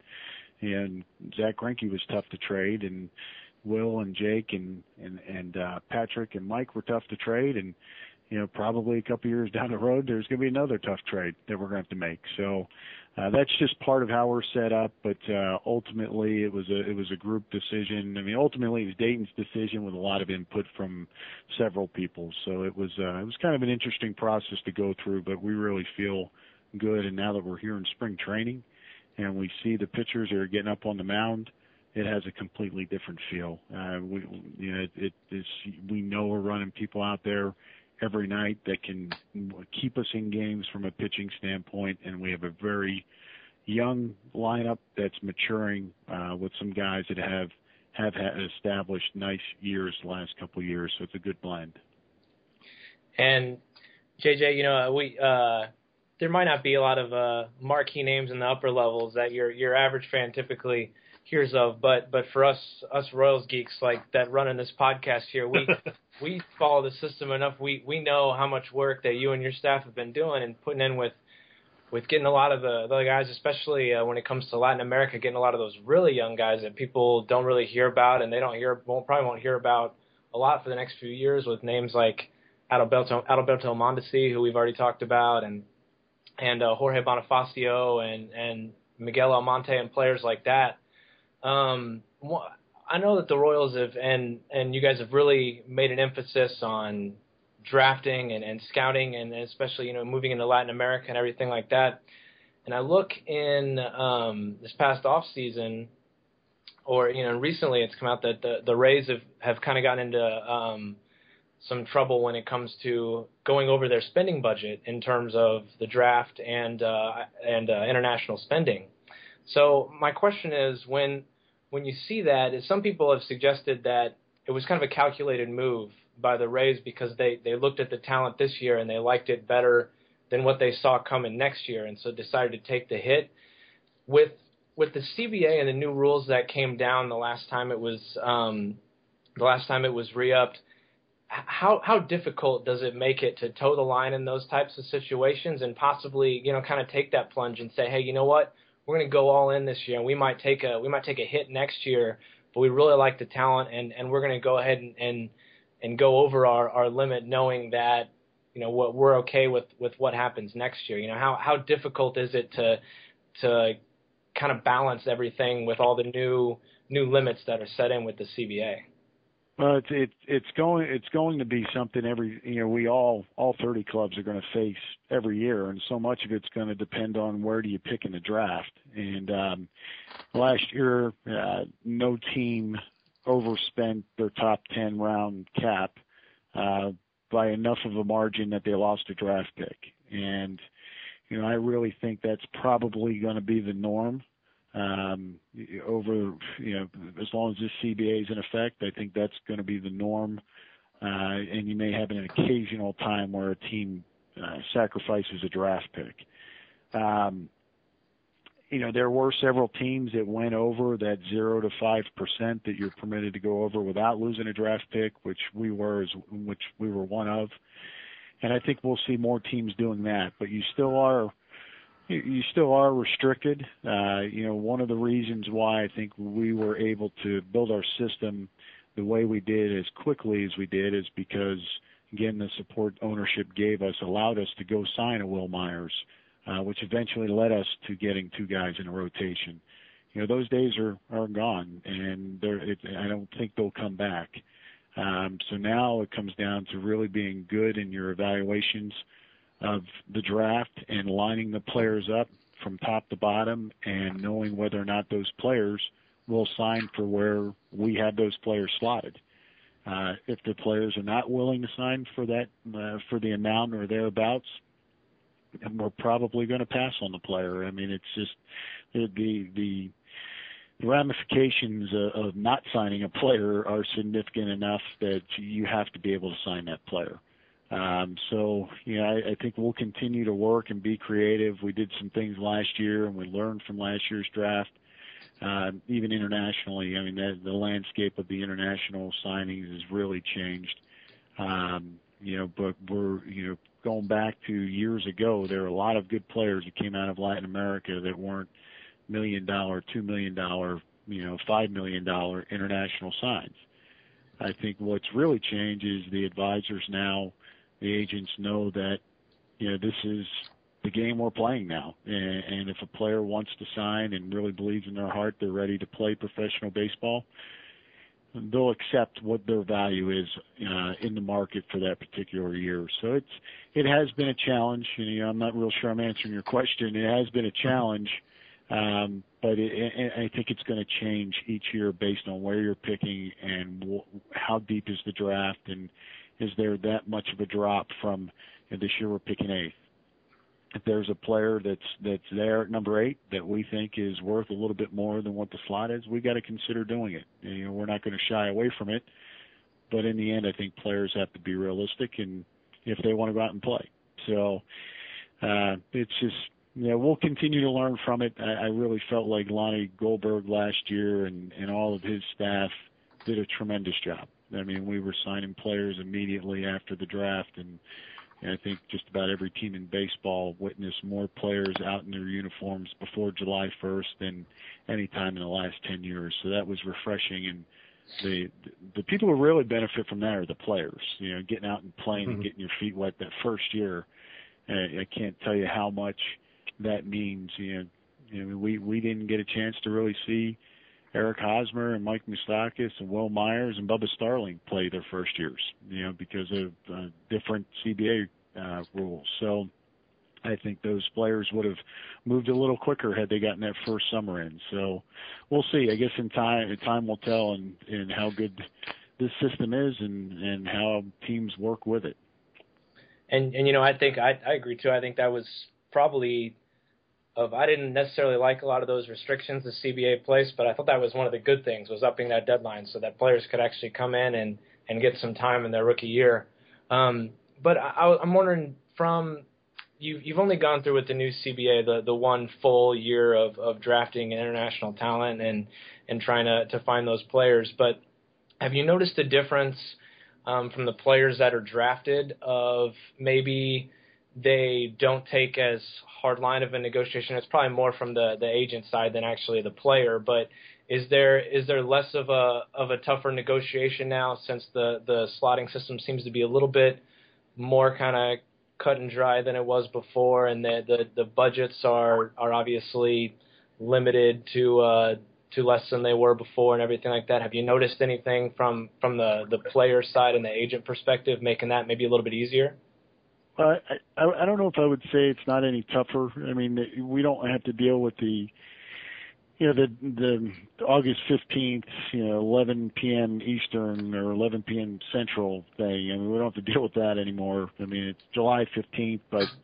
and Zach Greinke was tough to trade, and Will and Jake and, and, and uh, Patrick and Mike were tough to trade, and, you know, probably a couple years down the road, there's going to be another tough trade that we're going to have to make. So uh, that's just part of how we're set up. But uh, ultimately, it was a it was a group decision. I mean, ultimately, it was Dayton's decision with a lot of input from several people. So it was uh, it was kind of an interesting process to go through. But we really feel good. And now that we're here in spring training, and we see the pitchers that are getting up on the mound, it has a completely different feel. Uh, we you know it, it is we know we're running people out there every night that can keep us in games from a pitching standpoint, and we have a very young lineup that's maturing uh, with some guys that have have had established nice years the last couple of years, so it's a good blend. And J J, you know, we uh, there might not be a lot of uh, marquee names in the upper levels that your your average fan typically hears of, but but for us us Royals geeks like that running this podcast here, we we follow the system enough. We we know how much work that you and your staff have been doing and putting in with with getting a lot of the, the guys, especially uh, when it comes to Latin America, getting a lot of those really young guys that people don't really hear about, and they don't hear won't probably won't hear about a lot for the next few years, with names like Adalberto Adalberto Mondesi, who we've already talked about, and and uh, Jorge Bonifacio and and Miguel Almonte and players like that. Um, I know that the Royals have, and, and you guys have really made an emphasis on drafting and, and scouting, and especially, you know, moving into Latin America and everything like that. And I look in um, this past off season, or, you know, recently it's come out that the, the Rays have, have kind of gotten into um, some trouble when it comes to going over their spending budget in terms of the draft and, uh, and uh, international spending. So my question is, when when you see that, is some people have suggested that it was kind of a calculated move by the Rays because they, they looked at the talent this year and they liked it better than what they saw coming next year, and so decided to take the hit. With with the C B A and the new rules that came down the last time it was um, the last time it was re-upped, how how difficult does it make it to toe the line in those types of situations and possibly, you know, kind of take that plunge and say, hey, you know what? We're going to go all in this year, and we might take a we might take a hit next year, but we really like the talent, and, and we're going to go ahead and, and and go over our, our limit, knowing that, you know, what we're okay with, with what happens next year. You know, how how difficult is it to to kind of balance everything with all the new new limits that are set in with the C B A? Well, it's it's it's going it's going to be something every you know we all all thirty clubs are going to face every year, and so much of it's going to depend on where do you pick in the draft. And um, last year, uh, no team overspent their top ten round cap uh, by enough of a margin that they lost a draft pick. And you know, I really think that's probably going to be the norm um, over, you know, as long as this C B A is in effect. I think that's going to be the norm. Uh, and you may have an occasional time where a team uh, sacrifices a draft pick. Um, you know, there were several teams that went over that zero to five percent that you're permitted to go over without losing a draft pick, which we were, as, which we were one of. And I think we'll see more teams doing that. But you still are, you still are restricted. Uh, you know, one of the reasons why I think we were able to build our system the way we did as quickly as we did is because, again, the support ownership gave us allowed us to go sign a Will Myers. Uh, which eventually led us to getting two guys in a rotation. You know, those days are, are gone, and they're, it, I don't think they'll come back. Um, so now it comes down to really being good in your evaluations of the draft and lining the players up from top to bottom and knowing whether or not those players will sign for where we have those players slotted. Uh, if the players are not willing to sign for that, uh, for the amount or thereabouts, and we're probably going to pass on the player. I mean, it's just the the ramifications of, of not signing a player are significant enough that you have to be able to sign that player. Um, so, you know, I, I think we'll continue to work and be creative. We did some things last year, and we learned from last year's draft. Uh, even internationally, I mean, the, the landscape of the international signings has really changed. Um, you know, but we're, you know, going back to years ago, there were a lot of good players that came out of Latin America that weren't million dollar, two million dollar, you know, five million dollar international signs. I think what's really changed is the advisors now, the agents know that, you know, this is the game we're playing now. And, and if a player wants to sign and really believes in their heart they're ready to play professional baseball, they'll accept what their value is uh, in the market for that particular year. So it's it has been a challenge. You know, I'm not real sure I'm answering your question. It has been a challenge, um, but it, it, I think it's going to change each year based on where you're picking and wh- how deep is the draft, and is there that much of a drop from, you know, this year we're picking eighth. If there's a player that's that's there at number eight that we think is worth a little bit more than what the slot is, we got to consider doing it. You know, we're not going to shy away from it, but in the end, I think players have to be realistic, and if they want to go out and play. So uh, it's just, you know, we'll continue to learn from it. I, I really felt like Lonnie Goldberg last year and, and all of his staff did a tremendous job. I mean, we were signing players immediately after the draft, and And I think just about every team in baseball witnessed more players out in their uniforms before July first than any time in the last ten years. So that was refreshing. And the the people who really benefit from that are the players. You know, getting out and playing mm-hmm. and getting your feet wet that first year. I, I can't tell you how much that means. You know, you know, we we didn't get a chance to really see Eric Hosmer and Mike Moustakas and Will Myers and Bubba Starling play their first years, you know, because of uh, different C B A uh, rules. So I think those players would have moved a little quicker had they gotten that first summer in. So we'll see. I guess in time, time will tell, and, and how good this system is, and, and how teams work with it. And and you know, I think I I agree too. I think that was probably. Of, I didn't necessarily like a lot of those restrictions the C B A placed, but I thought that was one of the good things, was upping that deadline so that players could actually come in and, and get some time in their rookie year. Um, but I, I'm wondering, from you, you've only gone through with the new C B A the, the one full year of, of drafting international talent and, and trying to, to find those players, but have you noticed a difference um, from the players that are drafted of maybe they don't take as hard line of a negotiation? It's probably more from the, the agent side than actually the player, but is there is there less of a of a tougher negotiation now, since the, the slotting system seems to be a little bit more kind of cut and dry than it was before, and the the, the budgets are, are obviously limited to uh, to less than they were before and everything like that? Have you noticed anything from, from the, the player side and the agent perspective making that maybe a little bit easier? Uh, I, I don't know if I would say it's not any tougher. I mean, we don't have to deal with the, you know, the the August fifteenth, you know, eleven p.m. Eastern or eleven p.m. Central thing. I mean, we don't have to deal with that anymore. I mean, it's July fifteenth, but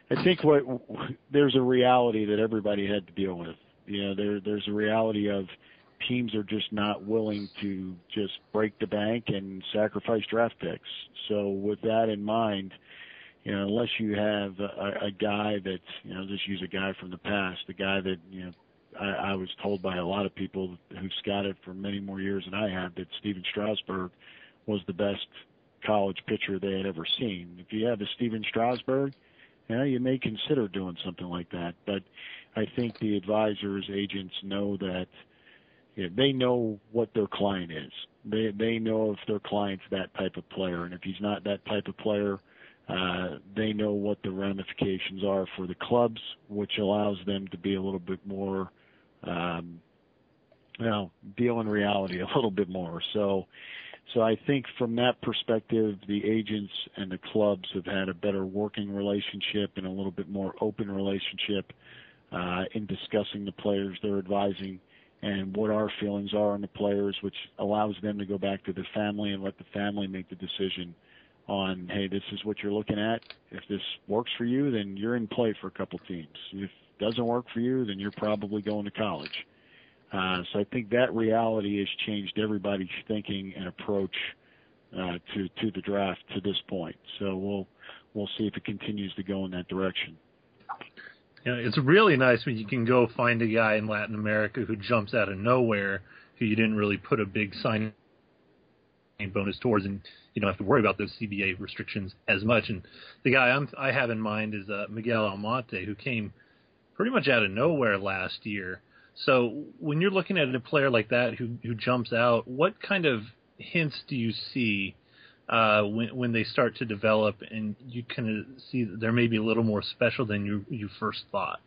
I think what there's a reality that everybody had to deal with. You know, there there's a reality of teams are just not willing to just break the bank and sacrifice draft picks. So with that in mind, you know, unless you have a, a guy that's, you know, just use a guy from the past, a guy that, you know, I, I was told by a lot of people who scouted for many more years than I have that Steven Strasburg was the best college pitcher they had ever seen. If you have a Steven Strasburg, you know, you may consider doing something like that. But I think the advisors, agents know that, you know, they know what their client is. They they know if their client's that type of player, and if he's not that type of player, uh, they know what the ramifications are for the clubs, which allows them to be a little bit more, um, you know, deal in reality a little bit more. So, so I think from that perspective, the agents and the clubs have had a better working relationship and a little bit more open relationship uh, in discussing the players they're advising and what our feelings are on the players, which allows them to go back to the family and let the family make the decision on, hey, this is what you're looking at. If this works for you, then you're in play for a couple teams. If it doesn't work for you, then you're probably going to college. Uh, so I think that reality has changed everybody's thinking and approach uh, to to the draft to this point. So we'll we'll see if it continues to go in that direction. You know, it's really nice when you can go find a guy in Latin America who jumps out of nowhere, who you didn't really put a big signing bonus towards, and you don't have to worry about those C B A restrictions as much. And the guy I'm, I have in mind is uh, Miguel Almonte, who came pretty much out of nowhere last year. So when you're looking at a player like that who, who jumps out, what kind of hints do you see uh, when when they start to develop, and you kind of see that they're maybe a little more special than you you first thought?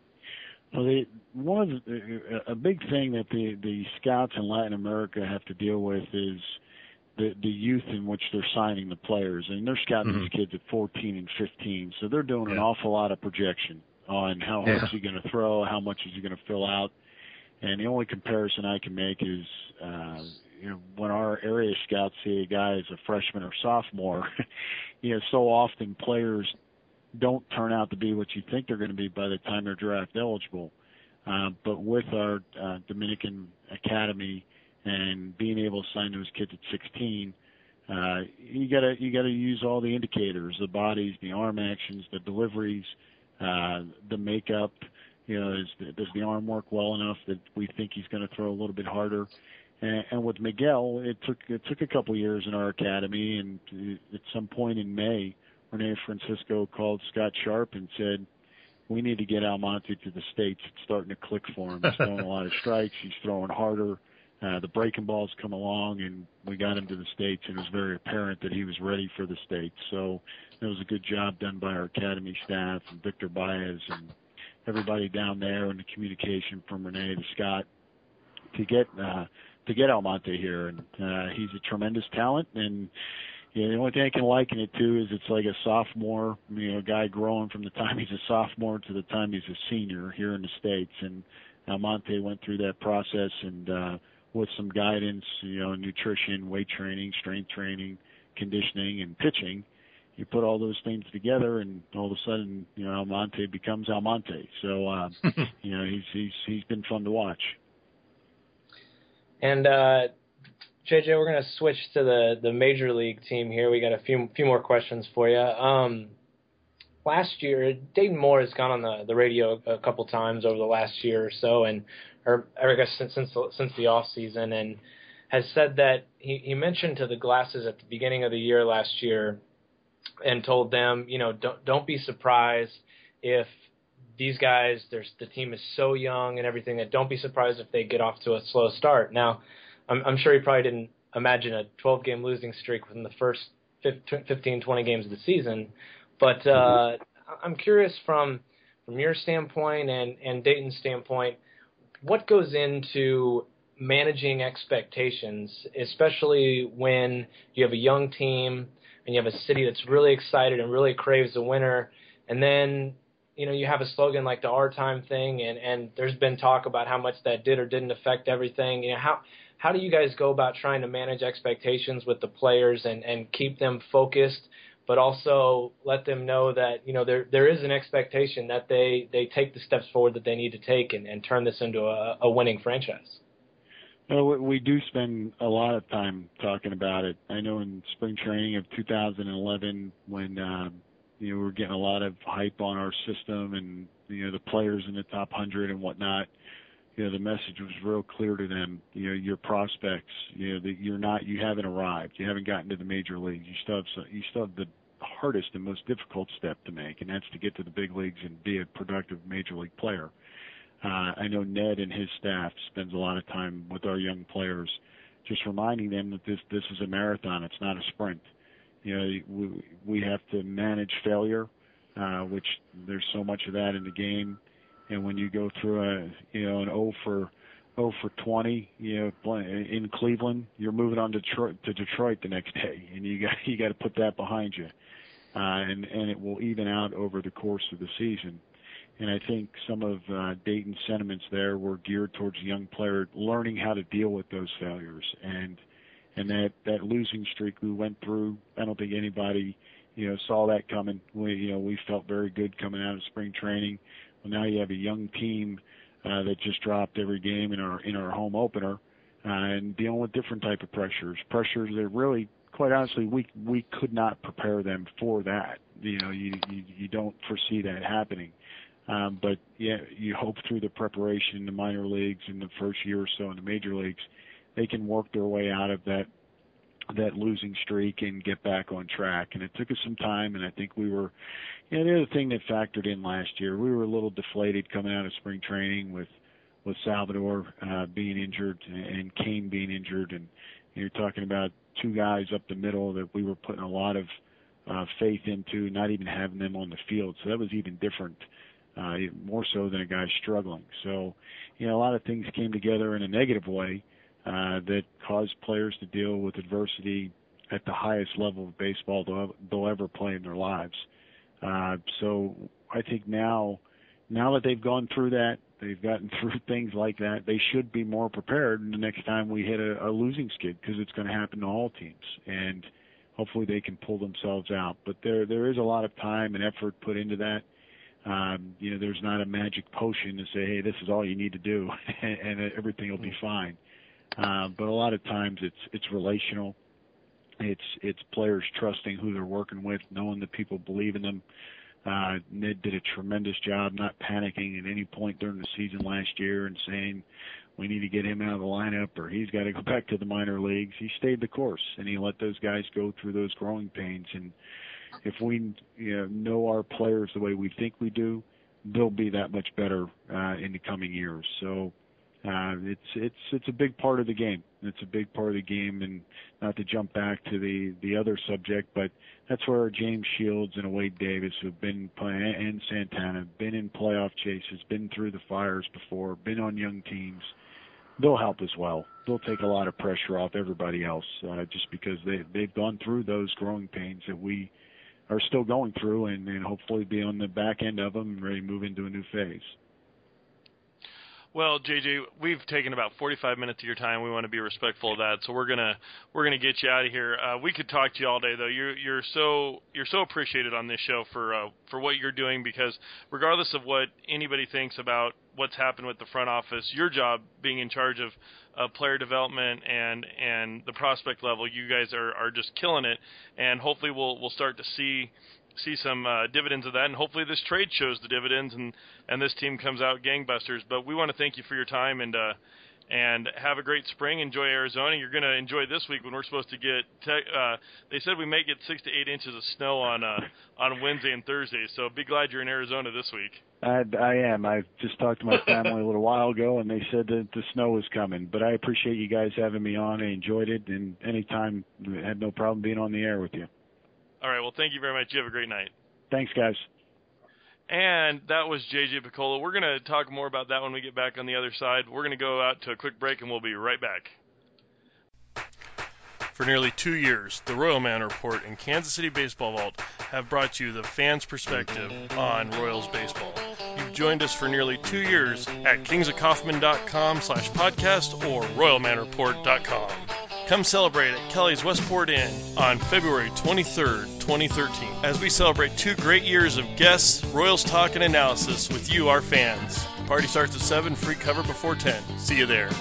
Well, they, one of the, a big thing that the the scouts in Latin America have to deal with is the the youth in which they're signing the players, and they're scouting mm-hmm. these kids at fourteen and fifteen, so they're doing yeah. an awful lot of projection on how hard yeah. is he going to throw, how much is he going to fill out. And the only comparison I can make is, uh, you know, when our area scouts see a guy as a freshman or sophomore, you know, so often players don't turn out to be what you think they're going to be by the time they're draft eligible. Uh, but with our uh, Dominican Academy and being able to sign those kids at sixteen, uh, you gotta you gotta use all the indicators: the bodies, the arm actions, the deliveries, uh, the makeup. You know, is, does the arm work well enough that we think he's going to throw a little bit harder? And, and with Miguel, it took it took a couple years in our academy, and at some point in May, Rene Francisco called Scott Sharp and said, "We need to get Almonte to the States. It's starting to click for him. He's throwing a lot of strikes. He's throwing harder. Uh, the breaking balls come along, and we got him to the States, and it was very apparent that he was ready for the States. So it was a good job done by our academy staff and Victor Baez and everybody down there, and the communication from Rene to Scott to get uh, to get Almonte here. And uh, he's a tremendous talent, and you know, the only thing I can liken it to is it's like a sophomore, you know, a guy growing from the time he's a sophomore to the time he's a senior here in the States. And Almonte went through that process, and uh, with some guidance, you know, nutrition, weight training, strength training, conditioning, and pitching, you put all those things together, and all of a sudden, you know, Almonte becomes Almonte. So, uh, you know, he's he's he's been fun to watch. And uh, J J, we're going to switch to the, the major league team here. We got a few few more questions for you. Um, last year, Dayton Moore has gone on the, the radio a couple times over the last year or so, and or I guess since since the, since the off season, and has said that he, he mentioned to the Glasses at the beginning of the year last year, and told them, you know, don't don't be surprised if these guys, there's the team is so young and everything, that don't be surprised if they get off to a slow start. Now, I'm, I'm sure he probably didn't imagine a twelve-game losing streak within the first fifteen, twenty games of the season, but uh, I'm curious from from your standpoint and, and Dayton's standpoint, what goes into managing expectations, especially when you have a young team and you have a city that's really excited and really craves a winner, and then, you know, you have a slogan like the Our Time thing, and, and there's been talk about how much that did or didn't affect everything. You know, how how do you guys go about trying to manage expectations with the players and, and keep them focused but also let them know that, you know, there there is an expectation that they, they take the steps forward that they need to take and, and turn this into a, a winning franchise. Well, we do spend a lot of time talking about it. I know in spring training of two thousand eleven, when um, you know we were getting a lot of hype on our system and you know the players in the top one hundred and whatnot, you know the message was real clear to them. You know your prospects, you know that you're not, you haven't arrived, you haven't gotten to the major leagues. You still have some, you still have the hardest and most difficult step to make, and that's to get to the big leagues and be a productive major league player. Uh, I know Ned and his staff spends a lot of time with our young players, just reminding them that this this is a marathon. It's not a sprint. You know, we we have to manage failure, uh, which there's so much of that in the game. And when you go through a you know an oh for twenty, you know, in Cleveland, you're moving on to Detroit, to Detroit the next day, and you got you got to put that behind you, uh, and and it will even out over the course of the season. And I think some of uh, Dayton's sentiments there were geared towards a young player learning how to deal with those failures. And and that, that losing streak we went through, I don't think anybody, you know, saw that coming. We, you know, we felt very good coming out of spring training. Well, now you have a young team uh, that just dropped every game in our in our home opener uh, and dealing with different type of pressures. Pressures that really, quite honestly, we we could not prepare them for that. You know, you you, you don't foresee that happening. Um, but yeah, you hope through the preparation in the minor leagues in the first year or so in the major leagues, they can work their way out of that that losing streak and get back on track. And it took us some time, and I think we were, you know, the other thing that factored in last year, we were a little deflated coming out of spring training with with Salvador uh, being injured and Kane being injured, and you're talking about two guys up the middle that we were putting a lot of uh, faith into, not even having them on the field. So that was even different. Uh, more so than a guy struggling. So, you know, a lot of things came together in a negative way uh, that caused players to deal with adversity at the highest level of baseball they'll, they'll ever play in their lives. Uh, so I think now, now that they've gone through that, they've gotten through things like that, they should be more prepared the next time we hit a, a losing skid, because it's going to happen to all teams. And hopefully they can pull themselves out. But there, there is a lot of time and effort put into that. Um, you know, there's not a magic potion to say, hey, this is all you need to do, and, and everything will be fine. Uh, but a lot of times it's it's relational. It's it's players trusting who they're working with, knowing that people believe in them. Uh, Ned did a tremendous job not panicking at any point during the season last year and saying we need to get him out of the lineup or he's got to go back to the minor leagues. He stayed the course, and he let those guys go through those growing pains. And if we you know, know our players the way we think we do, they'll be that much better uh, in the coming years. So uh, it's it's it's a big part of the game. It's a big part of the game, and not to jump back to the, the other subject, but that's where James Shields and Wade Davis, who've been playing, and Santana, been in playoff chases, been through the fires before, been on young teams. They'll help as well. They'll take a lot of pressure off everybody else uh, just because they they've gone through those growing pains that we are still going through, and, and hopefully be on the back end of them and ready to move into a new phase. Well, J J, we've taken about forty-five minutes of your time. We want to be respectful of that, so we're gonna we're gonna get you out of here. Uh, we could talk to you all day, though. You're you're so you're so appreciated on this show for uh, for what you're doing, because regardless of what anybody thinks about what's happened with the front office, your job being in charge of uh, player development and and the prospect level, you guys are, are just killing it, and hopefully we'll we'll start to see. see some uh, dividends of that, and hopefully this trade shows the dividends, and, and this team comes out gangbusters. But we want to thank you for your time, and uh, and have a great spring. Enjoy Arizona. You're going to enjoy this week when we're supposed to get te- uh, they said we may get six to eight inches of snow on uh, on Wednesday and Thursday, so be glad you're in Arizona this week. I, I am. I just talked to my family a little while ago, and they said that the snow was coming. But I appreciate you guys having me on. I enjoyed it, and anytime, I had no problem being on the air with you. All right, well, thank you very much. You have a great night. Thanks, guys. And that was J J Picollo. We're going to talk more about that when we get back on the other side. We're going to go out to a quick break, and we'll be right back. For nearly two years, the Royal Man Report and Kansas City Baseball Vault have brought you the fans' perspective on Royals baseball. You've joined us for nearly two years at kings of kaufman dot com slash podcast or royal man report dot com. Come celebrate at Kelly's Westport Inn on February twenty-third, twenty thirteen, as we celebrate two great years of guests, Royals talk, and analysis with you, our fans. Party starts at seven, free cover before ten. See you there.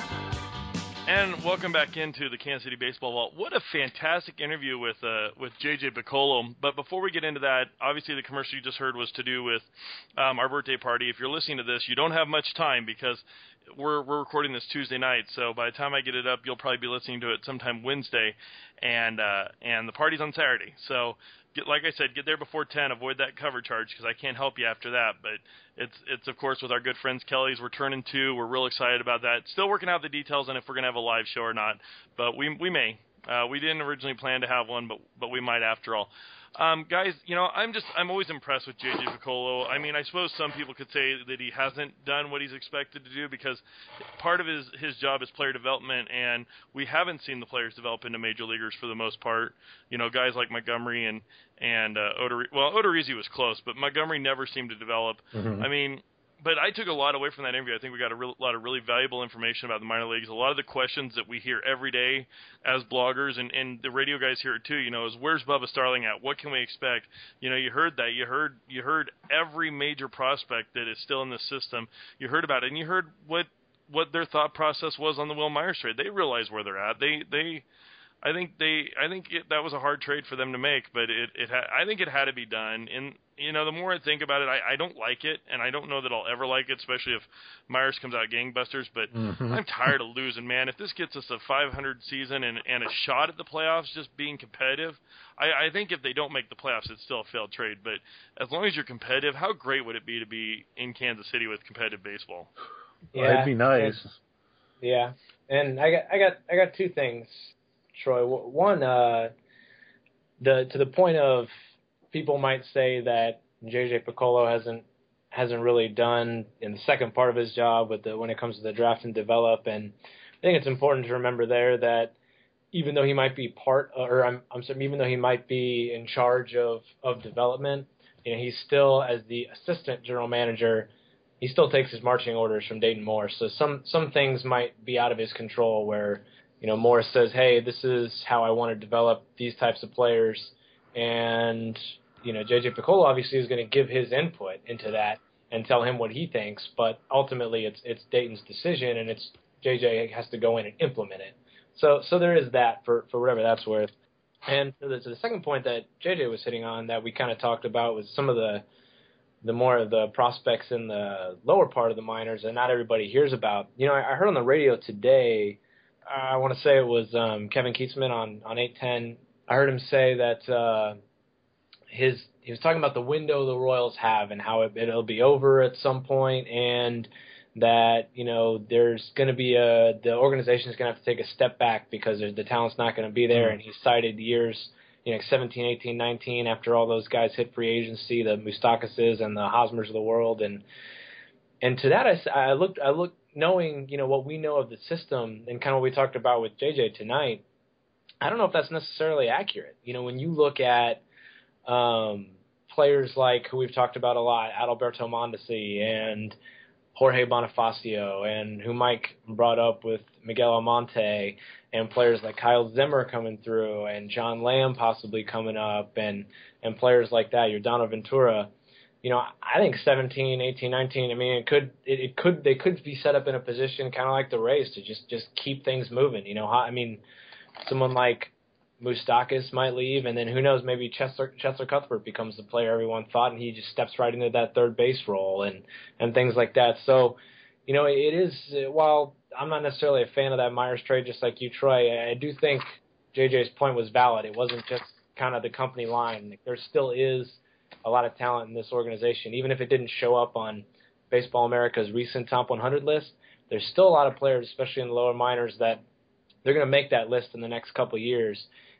And welcome back into the Kansas City Baseball Vault. What a fantastic interview with uh, with J J Picollo. But before we get into that, obviously the commercial you just heard was to do with um, our birthday party. If you're listening to this, you don't have much time because we're we're recording this Tuesday night. So by the time I get it up, you'll probably be listening to it sometime Wednesday, and uh, and the party's on Saturday. So get, like I said, get there before ten. Avoid that cover charge because I can't help you after that. But it's it's of course with our good friends Kelly's. We're turning two. We're real excited about that. Still working out the details on if we're gonna have a live show or not. But we we may. Uh, we didn't originally plan to have one, but but we might after all. Um, guys, you know, I'm just I'm always impressed with J J Picollo. I mean, I suppose some people could say that he hasn't done what he's expected to do because part of his his job is player development, and we haven't seen the players develop into major leaguers for the most part. You know, guys like Montgomery and and uh, Odor. Well, Odorizzi was close, but Montgomery never seemed to develop. Mm-hmm. I mean. But I took a lot away from that interview. I think we got a real, lot of really valuable information about the minor leagues. A lot of the questions that we hear every day as bloggers, and, and the radio guys hear it too, you know, is where's Bubba Starling at? What can we expect? You know, you heard that. You heard you heard every major prospect that is still in the system. You heard about it, and you heard what what their thought process was on the Will Myers trade. They realize where they're at. They they. I think they. I think it, that was a hard trade for them to make, but it. it ha, I think it had to be done. And you know, the more I think about it, I, I don't like it, and I don't know that I'll ever like it, especially if Myers comes out gangbusters. But mm-hmm. I'm tired of losing, man. If this gets us a five hundred season and, and a shot at the playoffs, just being competitive, I, I think if they don't make the playoffs, it's still a failed trade. But as long as you're competitive, how great would it be to be in Kansas City with competitive baseball? Yeah, it'd be nice. Yeah, and I got, I got, I got two things. Troy, one, uh, the to the point of people might say that J J Picollo hasn't hasn't really done in the second part of his job with the when it comes to the draft and develop, and I think it's important to remember there that even though he might be part, or I'm I'm sorry, even though he might be in charge of of development, you know, he's still as the assistant general manager, he still takes his marching orders from Dayton Morris. So some some things might be out of his control where. You know, Morris says, hey, this is how I want to develop these types of players. And, you know, J J Picollo obviously is going to give his input into that and tell him what he thinks. But ultimately it's it's Dayton's decision, and it's J J has to go in and implement it. So so there is that for, for whatever that's worth. And to the, to the second point that J J was hitting on that we kind of talked about was some of the the more of the prospects in the lower part of the minors that not everybody hears about. You know, I, I heard on the radio today – I want to say it was um, Kevin Kietzman on, on eight ten. I heard him say that uh, his he was talking about the window the Royals have and how it, it'll be over at some point, and that you know there's going to be a the organization is going to have to take a step back because the talent's not going to be there. Mm-hmm. And he cited years, you know, seventeen, eighteen, nineteen after all those guys hit free agency, the Moustakas and the Hosmers of the world, and and to that I, I looked I looked. Knowing, you know, what we know of the system and kind of what we talked about with J J tonight, I don't know if that's necessarily accurate. You know, when you look at um, players like who we've talked about a lot, Adalberto Mondesi and Jorge Bonifacio, and who Mike brought up with Miguel Almonte, and players like Kyle Zimmer coming through, and John Lamb possibly coming up, and, and players like that, Yordano Ventura. You know, I think seventeen, eighteen, nineteen, I mean, it could, it, it could, they could be set up in a position kind of like the Rays to just, just keep things moving. You know, I mean, someone like Moustakas might leave, and then who knows, maybe Chester, Chester Cuthbert becomes the player everyone thought, and he just steps right into that third base role and, and things like that. So, you know, it is, while I'm not necessarily a fan of that Myers trade, just like you, Troy, I do think J J's point was valid. It wasn't just kind of the company line. There still is a lot of talent in this organization. Even if it didn't show up on Baseball America's recent top one hundred list, there's still a lot of players, especially in the lower minors, that they're going to make that list in the next couple of years.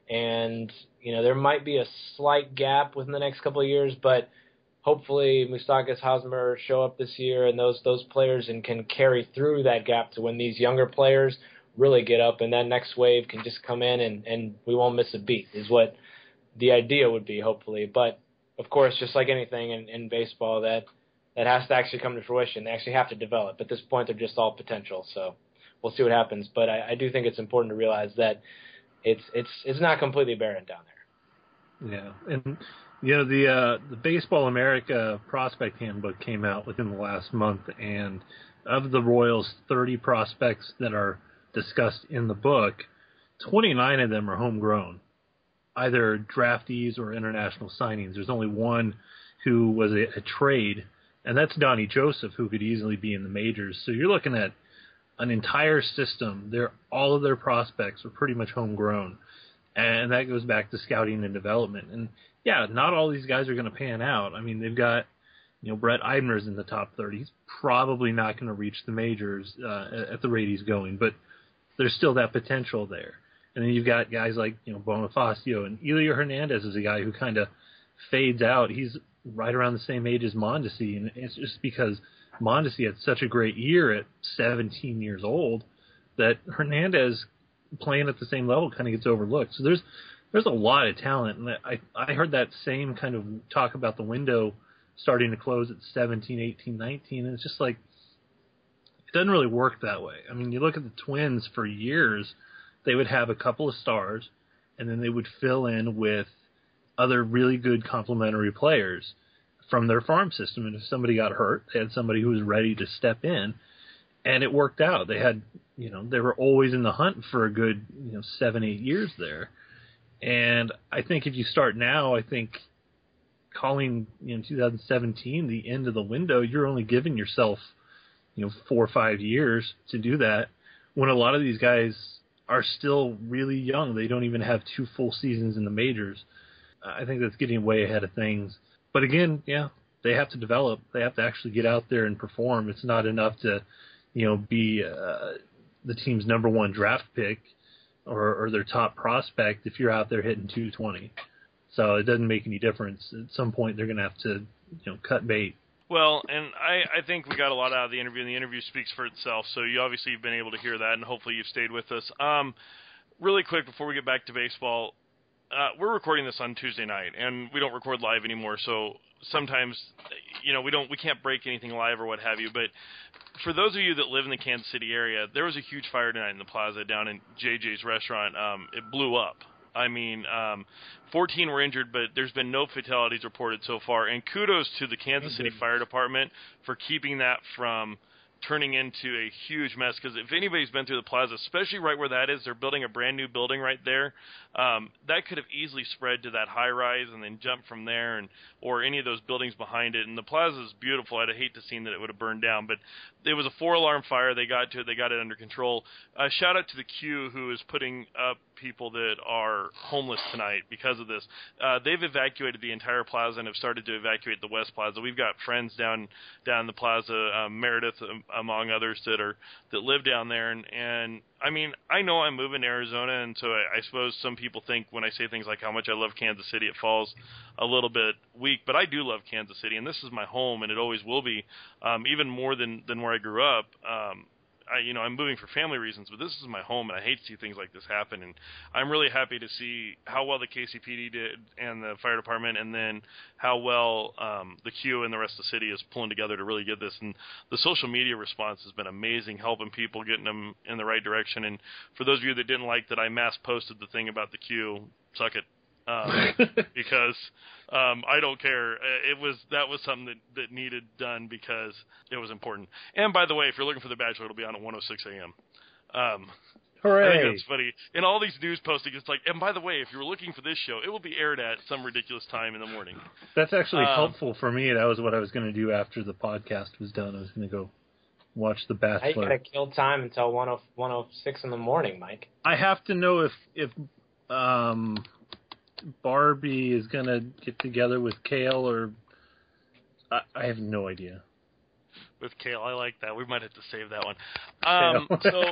And, you know, there might be a slight gap within the next couple of years, but hopefully Moustakas, Hosmer show up this year, and those those players and can carry through that gap to when these younger players really get up, and that next wave can just come in and, and we won't miss a beat is what the idea would be, hopefully. But of course, just like anything in, in baseball, that, that has to actually come to fruition. They actually have to develop. At this point, they're just all potential. So we'll see what happens. But I, I do think it's important to realize that it's it's it's not completely barren down there. Yeah, and you know the uh, the Baseball America Prospect Handbook came out within the last month, and of the Royals' thirty prospects that are discussed in the book, twenty-nine of them are homegrown, either draftees or international signings. There's only one who was a, a trade, and that's Donnie Joseph, who could easily be in the majors. So you're looking at an entire system. They're, all of their prospects are pretty much homegrown, and that goes back to scouting and development. And, yeah, not all these guys are going to pan out. I mean, they've got, you know, Brett Eibner's in the top thirty. He's probably not going to reach the majors uh, at the rate he's going, but there's still that potential there. And then you've got guys like, you know, Bonifacio, and Elio Hernandez is a guy who kind of fades out. He's right around the same age as Mondesi, and it's just because Mondesi had such a great year at seventeen years old that Hernandez playing at the same level kind of gets overlooked. So there's there's a lot of talent, and I I heard that same kind of talk about the window starting to close at seventeen, eighteen, nineteen, and it's just like it doesn't really work that way. I mean, you look at the Twins for years, they would have a couple of stars, and then they would fill in with other really good complementary players from their farm system. And if somebody got hurt, they had somebody who was ready to step in, and it worked out. They had, you know, they were always in the hunt for a good, you know, seven, eight years there. And I think if you start now, I think calling, you know, two thousand seventeen the end of the window, you're only giving yourself, you know, four or five years to do that, when a lot of these guys are still really young. They don't even have two full seasons in the majors. I think that's getting way ahead of things. But again, yeah, they have to develop. They have to actually get out there and perform. It's not enough to, you know, be uh, the team's number one draft pick or, or their top prospect if you're out there hitting two twenty. So it doesn't make any difference. At some point, they're going to have to, you know, cut bait. Well, and I, I think we got a lot out of the interview, and the interview speaks for itself. So you obviously have been able to hear that, and hopefully you've stayed with us. Um, really quick before we get back to baseball, uh, we're recording this on Tuesday night, and we don't record live anymore. So sometimes, you know, we don't we can't break anything live or what have you. But for those of you that live in the Kansas City area, there was a huge fire tonight in the plaza down in J J's restaurant. Um, it blew up. I mean, um, fourteen were injured, but there's been no fatalities reported so far. And kudos to the Kansas City Fire Department for keeping that from turning into a huge mess. Because if anybody's been through the plaza, especially right where that is, they're building a brand new building right there. Um, that could have easily spread to that high rise and then jump from there, and or any of those buildings behind it. And the plaza is beautiful. I'd hate to see that it would have burned down, but it was a four-alarm fire. They got to it. They got it under control. Uh, shout out to the Q, who is putting up people that are homeless tonight because of this. Uh, they've evacuated the entire plaza and have started to evacuate the West Plaza. We've got friends down down the plaza, um, Meredith um, among others that are that live down there, and and I mean, I know I'm moving to Arizona, and so I, I suppose some people think when I say things like how much I love Kansas City, it falls a little bit weak, but I do love Kansas City, and this is my home, and it always will be, um, even more than, than where I grew up. Um, I, you know, I'm moving for family reasons, but this is my home, and I hate to see things like this happen. And I'm really happy to see how well the K C P D did and the fire department, and then how well um, the Q and the rest of the city is pulling together to really get this. And the social media response has been amazing, helping people, getting them in the right direction. And for those of you that didn't like that I mass posted the thing about the Q, suck it. Um, because um, I don't care. It was that was something that, that needed done because it was important. And by the way, if you're looking for The Bachelor, it'll be on at one oh six a.m. Um, Hooray! I think that's funny. In all these news postings, it's like, and by the way, if you're looking for this show, it will be aired at some ridiculous time in the morning. That's actually um, helpful for me. That was what I was going to do after the podcast was done. I was going to go watch The Bachelor. I gotta kill time until one oh six in the morning, Mike. I have to know if if um. Barbie is going to get together with Kale, or I, I have no idea. With Kale, I like that. We might have to save that one. Um, so,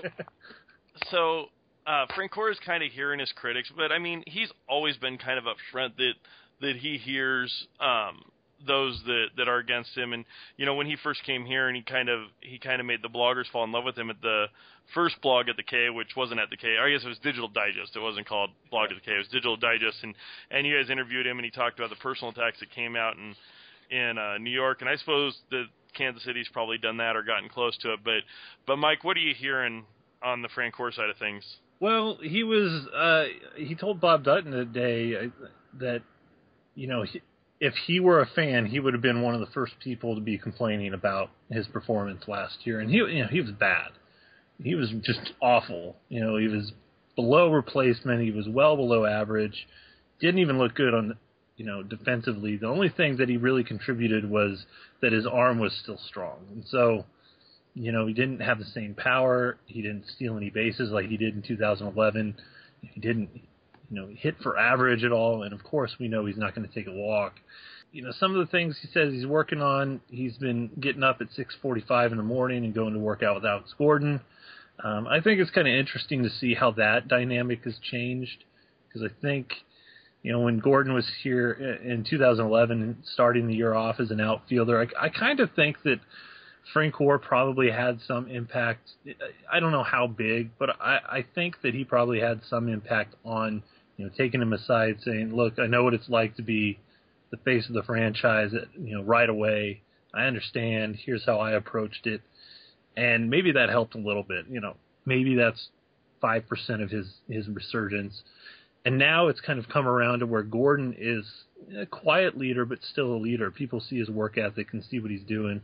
so uh, Francoeur is kind of hearing his critics, but I mean, he's always been kind of upfront that that he hears um, those that, that are against him. And you know, when he first came here, and he kind of he kind of made the bloggers fall in love with him at the first blog at the K, which wasn't at the K. I guess it was Digital Digest. It wasn't called Blog at the K. It was Digital Digest, and and you guys interviewed him, and he talked about the personal attacks that came out in in uh, New York. And I suppose that Kansas City's probably done that or gotten close to it. But but Mike, what are you hearing on the Francoeur side of things? Well, he was. Uh, he told Bob Dutton today that, you know, he, if he were a fan, he would have been one of the first people to be complaining about his performance last year, and he, you know, he was bad. He was just awful. You know, he was below replacement. He was well below average. Didn't even look good on, you know, defensively. The only thing that he really contributed was that his arm was still strong, and so, you know, he didn't have the same power. He didn't steal any bases like he did in two thousand eleven. He didn't, you know, hit for average at all. And, of course, we know he's not going to take a walk. You know, some of the things he says he's working on, he's been getting up at six forty-five in the morning and going to work out with Alex Gordon. Um, I think it's kind of interesting to see how that dynamic has changed, because I think, you know, when Gordon was here in two thousand eleven, starting the year off as an outfielder, I, I kind of think that Frank Gore probably had some impact. I don't know how big, but I, I think that he probably had some impact on, you know, taking him aside, saying, look, I know what it's like to be the face of the franchise, you know, right away. I understand. Here's how I approached it. And maybe that helped a little bit. You know, maybe that's five percent of his, his resurgence. And now it's kind of come around to where Gordon is a quiet leader, but still a leader. People see his work ethic and see what he's doing.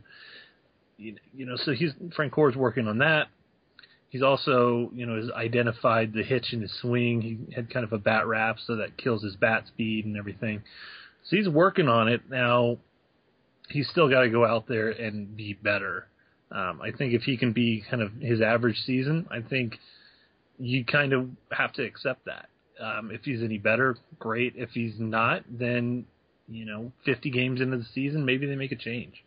You know, so he's Frank Gore's working on that. He's also, you know, has identified the hitch in his swing. He had kind of a bat wrap, so that kills his bat speed and everything. So he's working on it. Now, he's still got to go out there and be better. Um, I think if he can be kind of his average season, I think you kind of have to accept that. Um, if he's any better, great. If he's not, then, you know, fifty games into the season, maybe they make a change.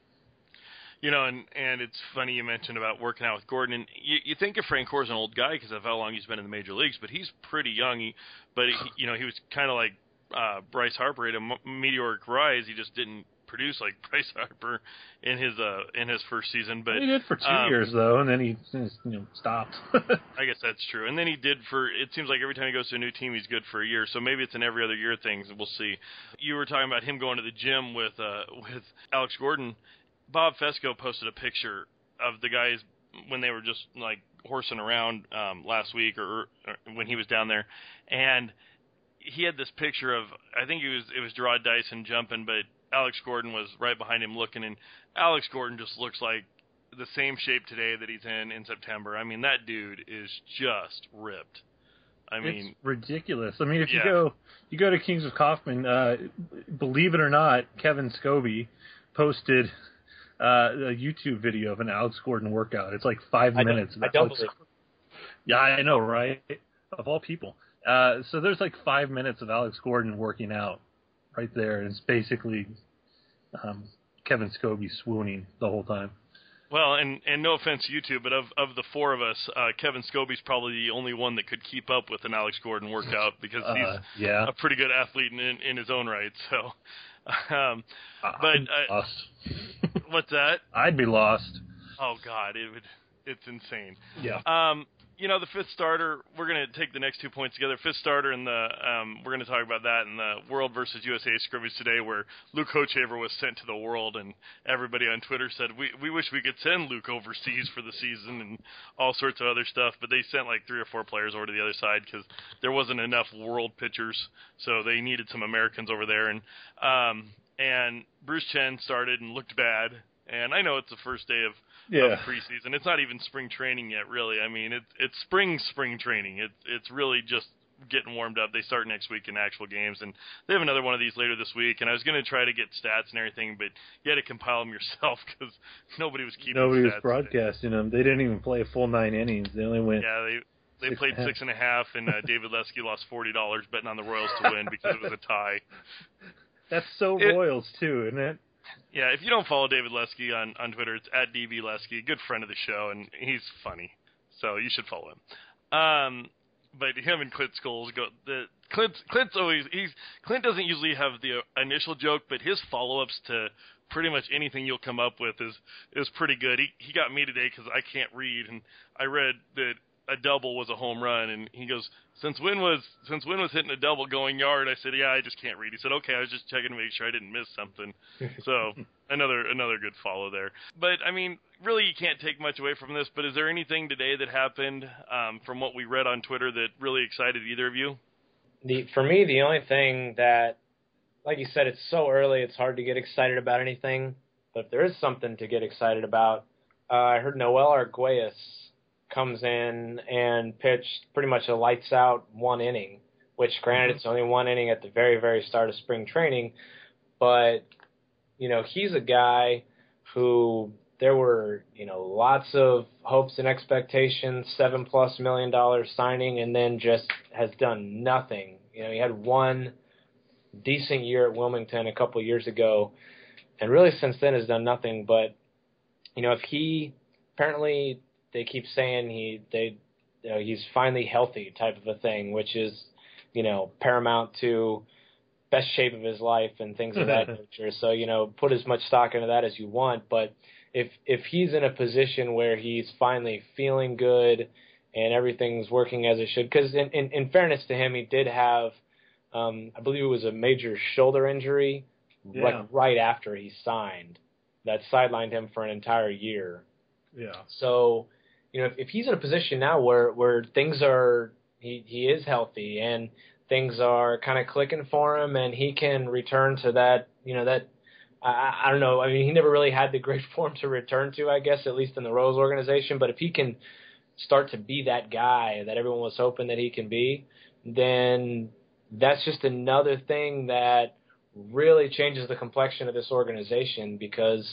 You know, and, and it's funny you mentioned about working out with Gordon. And you, you think of Frank Gore's an old guy because of how long he's been in the major leagues, but he's pretty young. He, but, he, you know, he was kind of like uh, Bryce Harper at a meteoric rise. He just didn't produce like Bryce Harper in his uh, in his first season. But he did for two um, years, though, and then he you know, stopped. I guess that's true. And then he did for, it seems like every time he goes to a new team, he's good for a year. So maybe it's an every other year thing. We'll see. You were talking about him going to the gym with uh, with Alex Gordon. Bob Fesco posted a picture of the guys when they were just like horsing around um, last week or, or when he was down there, and he had this picture of, I think it was it was Gerard Dyson jumping, but Alex Gordon was right behind him looking, and Alex Gordon just looks like the same shape today that he's in in September. I mean, that dude is just ripped. I mean, it's ridiculous. I mean, if yeah. you go you go to Kings of Kaufman, uh, believe it or not, Kevin Scobie posted Uh, a YouTube video of an Alex Gordon workout. It's like five I minutes. Don't, I don't Alex... believe Yeah, I know, right? Of all people. Uh, so there's like five minutes of Alex Gordon working out right there. And it's basically um, Kevin Scobie swooning the whole time. Well, and, and no offense to you two, but of, of the four of us, uh, Kevin Scobie's probably the only one that could keep up with an Alex Gordon workout because he's uh, yeah. a pretty good athlete in, in his own right. So, um, but I'm uh, lost. What's that? I'd be lost. Oh God, it would. It's insane. Yeah. Um, you know, the fifth starter. We're going to take the next two points together. Fifth starter, and the um, we're going to talk about that in the World versus U S A scrimmage today, where Luke Hochevar was sent to the World, and everybody on Twitter said we we wish we could send Luke overseas for the season and all sorts of other stuff. But they sent like three or four players over to the other side because there wasn't enough World pitchers, so they needed some Americans over there. And um, and Bruce Chen started and looked bad. And I know it's the first day of, yeah. of preseason. It's not even spring training yet, really. I mean, it's it's spring spring training. It's it's really just getting warmed up. They start next week in actual games, and they have another one of these later this week. And I was going to try to get stats and everything, but you had to compile them yourself because nobody was keeping Nobody stats was broadcasting today. them. They didn't even play a full nine innings. They only went. Yeah, they they six played and six and a half, and uh, David Lesky lost forty dollars betting on the Royals to win because it was a tie. That's so it, Royals too, isn't it? Yeah, if you don't follow David Lesky on, on Twitter, it's at D B Lesky, good friend of the show, and he's funny, so you should follow him. Um, but him and Clint Scholes go. The Clint's, Clint's always he's Clint doesn't usually have the initial joke, but his follow-ups to pretty much anything you'll come up with is is pretty good. He he got me today because I can't read, and I read that a double was a home run, and he goes, since when was since when was hitting a double going yard? I said, yeah, I just can't read. He said, okay, I was just checking to make sure I didn't miss something. So another another good follow there. But I mean, really, you can't take much away from this. But is there anything today that happened um, from what we read on Twitter that really excited either of you? The for me, the only thing that, like you said, it's so early, it's hard to get excited about anything. But if there is something to get excited about, uh, I heard Noel Arguelles comes in and pitched pretty much a lights-out one inning, which, granted, mm-hmm. it's only one inning at the very, very start of spring training. But, you know, he's a guy who there were, you know, lots of hopes and expectations, seven-plus million dollar signing, and then just has done nothing. You know, he had one decent year at Wilmington a couple of years ago, and really since then has done nothing. But, you know, if he apparently they keep saying he they you know, he's finally healthy type of a thing, which is, you know, paramount to best shape of his life and things of that nature. So, you know, put as much stock into that as you want. But if if he's in a position where he's finally feeling good and everything's working as it should, because in, in, in fairness to him, he did have, um, I believe it was a major shoulder injury yeah. like right after he signed that sidelined him for an entire year. Yeah. So, you know, if, if he's in a position now where, where things are, he, he is healthy and things are kind of clicking for him and he can return to that, you know, that, I, I don't know, I mean, he never really had the great form to return to, I guess, at least in the Royals organization. But if he can start to be that guy that everyone was hoping that he can be, then that's just another thing that really changes the complexion of this organization. Because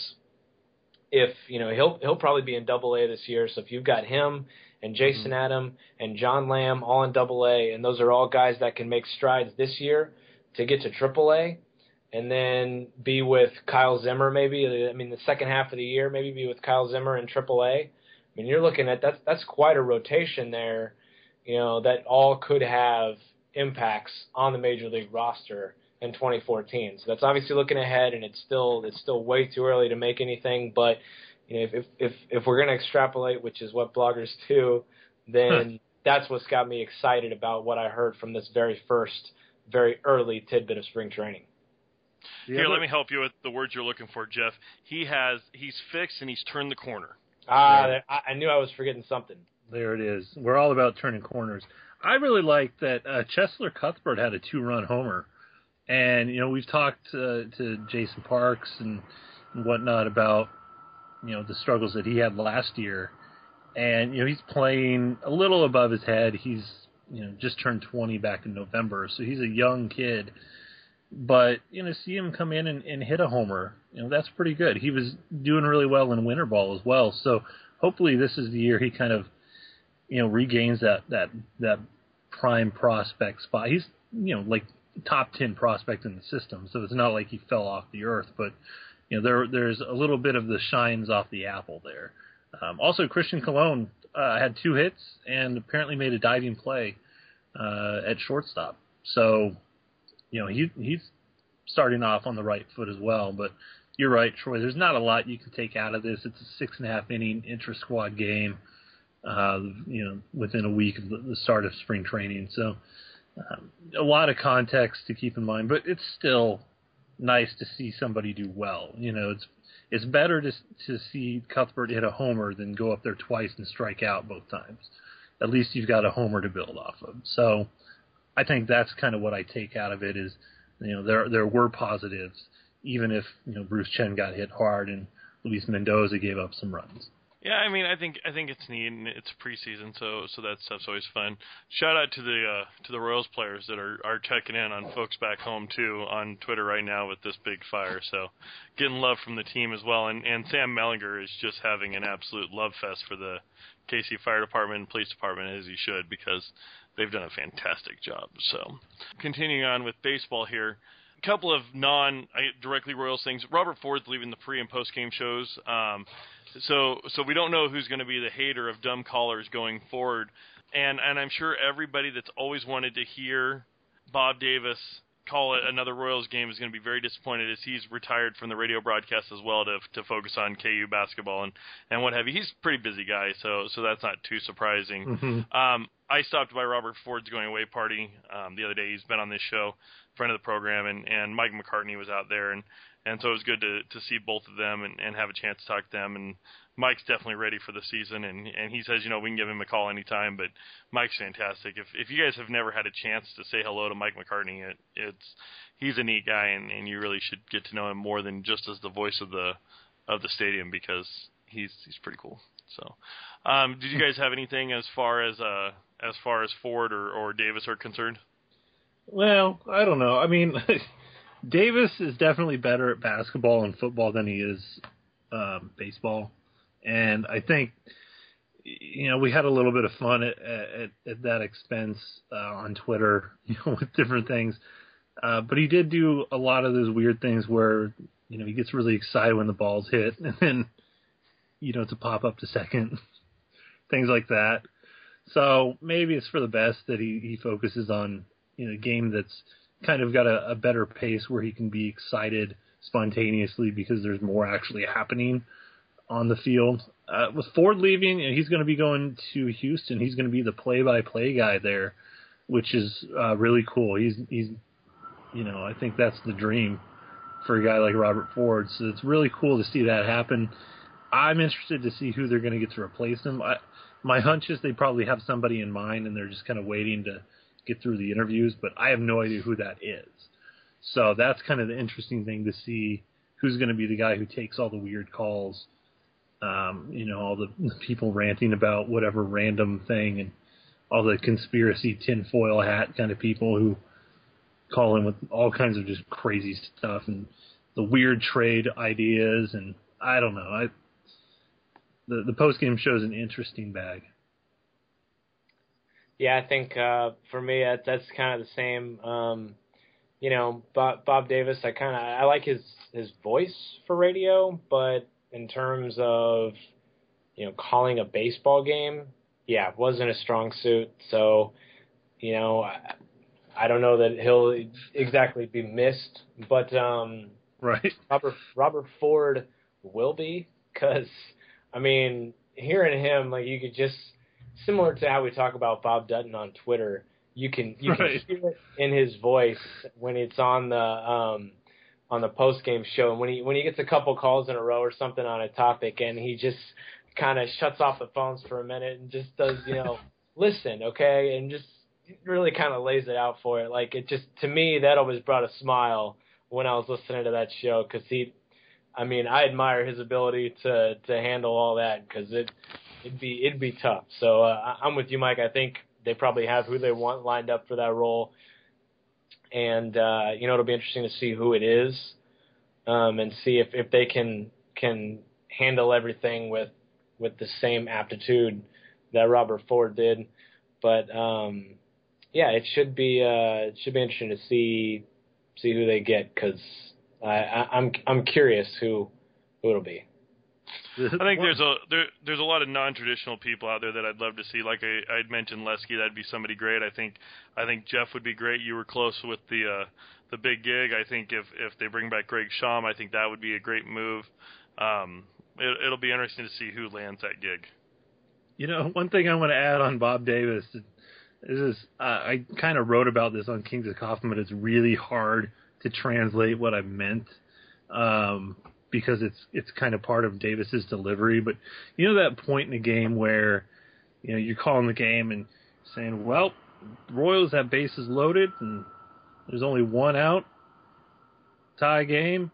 if, you know, he'll he'll probably be in Double A this year. So if you've got him and Jason mm-hmm. Adam and John Lamb all in Double A, and those are all guys that can make strides this year to get to Triple A, and then be with Kyle Zimmer maybe. I mean, the second half of the year, maybe be with Kyle Zimmer in Triple A. I mean, you're looking at that's that's quite a rotation there, you know, that all could have impacts on the Major League roster in twenty fourteen. So that's obviously looking ahead, and it's still it's still way too early to make anything. But you know, if if if we're going to extrapolate, which is what bloggers do, then that's what's got me excited about what I heard from this very first, very early tidbit of spring training. Here, let me help you with the words you're looking for, Jeff. He has he's fixed and he's turned the corner. Ah, uh, I, I knew I was forgetting something. There it is. We're all about turning corners. I really like that uh, Cheslor Cuthbert had a two-run homer. And, you know, we've talked uh, to Jason Parks and, and whatnot about, you know, the struggles that he had last year. And, you know, he's playing a little above his head. He's, you know, just turned twenty back in November. So he's a young kid. But, you know, see him come in and, and hit a homer, you know, that's pretty good. He was doing really well in winter ball as well. So hopefully this is the year he kind of, you know, regains that, that, that prime prospect spot. He's, you know, like top ten prospect in the system. So it's not like he fell off the earth, but, you know, there there's a little bit of the shines off the apple there. Um, also, Christian Colon uh, had two hits and apparently made a diving play uh, at shortstop. So, you know, he he's starting off on the right foot as well. But you're right, Troy. There's not a lot you can take out of this. It's a six and a half inning intra-squad game, uh, you know, within a week of the start of spring training. So um, a lot of context to keep in mind. But it's still nice to see somebody do well. You know, it's it's better to to see Cuthbert hit a homer than go up there twice and strike out both times. At least you've got a homer to build off of. So I think that's kind of what I take out of it is, you know, there there were positives, even if, you know, Bruce Chen got hit hard and Luis Mendoza gave up some runs. Yeah, I mean, I think I think it's neat, and it's preseason, so so that stuff's always fun. Shout out to the uh, to the Royals players that are, are checking in on folks back home too on Twitter right now with this big fire. So getting love from the team as well, and and Sam Mellinger is just having an absolute love fest for the K C Fire Department and Police Department, as he should, because they've done a fantastic job. So continuing on with baseball here. A couple of non-directly Royals things. Robert Ford's leaving the pre- and post-game shows. Um, so so we don't know who's going to be the hater of dumb callers going forward. And and I'm sure everybody that's always wanted to hear Bob Davis call it another Royals game is going to be very disappointed as he's retired from the radio broadcast as well to to focus on K U basketball and, and what have you. He's a pretty busy guy, so so that's not too surprising. Mm-hmm. Um, I stopped by Robert Ford's going away party um, the other day. He's been on this show, friend of the program, and, and Mike McCartney was out there, and, and so it was good to, to see both of them and, and have a chance to talk to them. And Mike's definitely ready for the season, and, and he says, you know, we can give him a call anytime, but Mike's fantastic. If if you guys have never had a chance to say hello to Mike McCartney, it, it's he's a neat guy, and, and you really should get to know him more than just as the voice of the of the stadium, because he's he's pretty cool. So, um, did you guys have anything as far as uh, as far as Ford or, or Davis are concerned? Well, I don't know. I mean, Davis is definitely better at basketball and football than he is um, baseball. And I think, you know, we had a little bit of fun at, at, at that expense uh, on Twitter, you know, with different things. Uh, but he did do a lot of those weird things where, you know, he gets really excited when the ball's hit and then, you know, to pop up to second, things like that. So maybe it's for the best that he, he focuses on, you know, a game that's kind of got a, a better pace where he can be excited spontaneously because there's more actually happening on the field. Uh, with Ford leaving, you know, he's going to be going to Houston. He's going to be the play-by-play guy there, which is uh, really cool. He's, he's, you know, I think that's the dream for a guy like Robert Ford. So it's really cool to see that happen. I'm interested to see who they're going to get to replace him. I, my hunch is they probably have somebody in mind, and they're just kind of waiting to get through the interviews, but I have no idea who that is. So that's kind of the interesting thing to see who's going to be the guy who takes all the weird calls. Um, you know, all the, the people ranting about whatever random thing, and all the conspiracy tinfoil hat kind of people who call in with all kinds of just crazy stuff and the weird trade ideas. And I don't know. I, the, the post-game show is an interesting bag. Yeah, I think uh, for me that, that's kind of the same. Um, you know, Bob, Bob Davis, I kind of I like his his voice for radio, but in terms of, you know, calling a baseball game, yeah, it wasn't a strong suit. So, you know, I, I don't know that he'll exactly be missed, but um, right, Robert Robert Ford will be, because I mean, hearing him, like, you could just, similar to how we talk about Bob Dutton on Twitter, you can you right. can hear it in his voice when it's on the um, on the post game show, and when he when he gets a couple calls in a row or something on a topic, and he just kind of shuts off the phones for a minute and just does, you know, listen, okay, and just really kind of lays it out for it. Like, it just, to me, that always brought a smile when I was listening to that show, because he, I mean, I admire his ability to to handle all that, because it it'd be it'd be tough. So uh, I'm with you, Mike. I think they probably have who they want lined up for that role, and uh, you know, it'll be interesting to see who it is, um, and see if, if they can can handle everything with with the same aptitude that Robert Ford did. But um, yeah, it should be uh, it should be interesting to see see who they get, because I, I, I'm I'm curious who who it'll be. I think there's a there, there's a lot of non-traditional people out there that I'd love to see. Like I I'd mentioned Lesky, that'd be somebody great. I think I think Jeff would be great. You were close with the uh, the big gig. I think if if they bring back Greg Schaum, I think that would be a great move. Um, it, it'll be interesting to see who lands that gig. You know, one thing I want to add on Bob Davis is uh, I kind of wrote about this on Kings of Coffin, but it's really hard to translate what I meant. Um, because it's it's kind of part of Davis's delivery. But you know that point in the game where, you know, you're calling the game and saying, well, the Royals have bases loaded and there's only one out, tie game,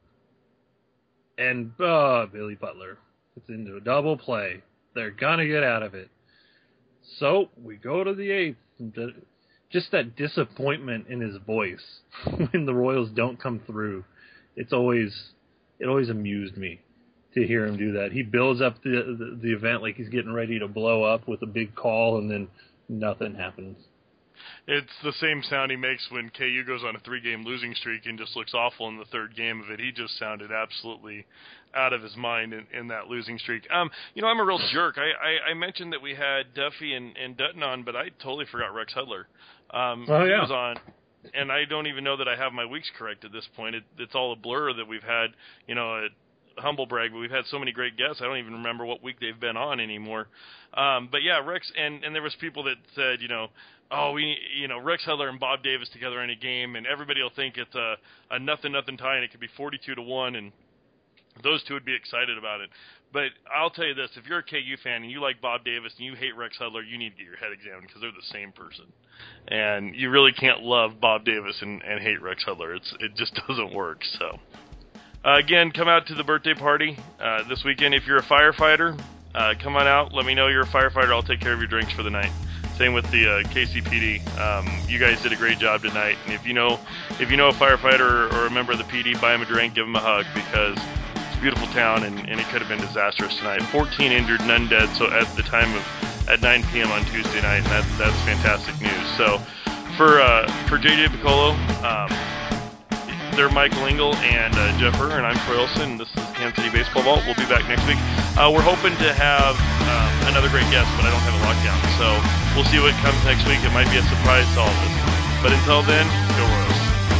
and uh, Billy Butler gets into a double play. They're going to get out of it. So we go to the eighth. Just that disappointment in his voice when the Royals don't come through. It's always... It always amused me to hear him do that. He builds up the, the the event like he's getting ready to blow up with a big call, and then nothing happens. It's the same sound he makes when K U goes on a three-game losing streak and just looks awful in the third game of it. He just sounded absolutely out of his mind in, in that losing streak. Um, you know, I'm a real jerk. I, I, I mentioned that we had Duffy and, and Dutton on, but I totally forgot Rex Hudler. Um, oh, yeah. He was on... and I don't even know that I have my weeks correct at this point. It, it's all a blur that we've had, you know, at humble brag, but we've had so many great guests, I don't even remember what week they've been on anymore. Um, but yeah, Rex, and, and there was people that said, you know, oh, we, you know, Rex Hudler and Bob Davis together in a game, and everybody will think it's a, a nothing-nothing tie, and it could be forty-two to one, and those two would be excited about it. But I'll tell you this, if you're a K U fan and you like Bob Davis and you hate Rex Hudler, you need to get your head examined because they're the same person. And you really can't love Bob Davis and, and hate Rex Hudler. It's, it just doesn't work. So, uh, again, come out to the birthday party uh, this weekend. If you're a firefighter, uh, come on out. Let me know you're a firefighter. I'll take care of your drinks for the night. Same with the uh, K C P D. Um, you guys did a great job tonight. And if you know if you know a firefighter or a member of the P D, buy him a drink, give him a hug, because beautiful town, and, and it could have been disastrous tonight. fourteen injured, none dead. So at the time of at nine p.m. on Tuesday night, and that, that's fantastic news. So for uh, for J J Piccolo, um, they're Michael Engel and uh, Jeff Herr, and I'm Troy Olson. This is Kansas City Baseball Vault. We'll be back next week. Uh, we're hoping to have um, another great guest, but I don't have a lockdown. So we'll see what comes next week. It might be a surprise to all of us. But until then, go Royals.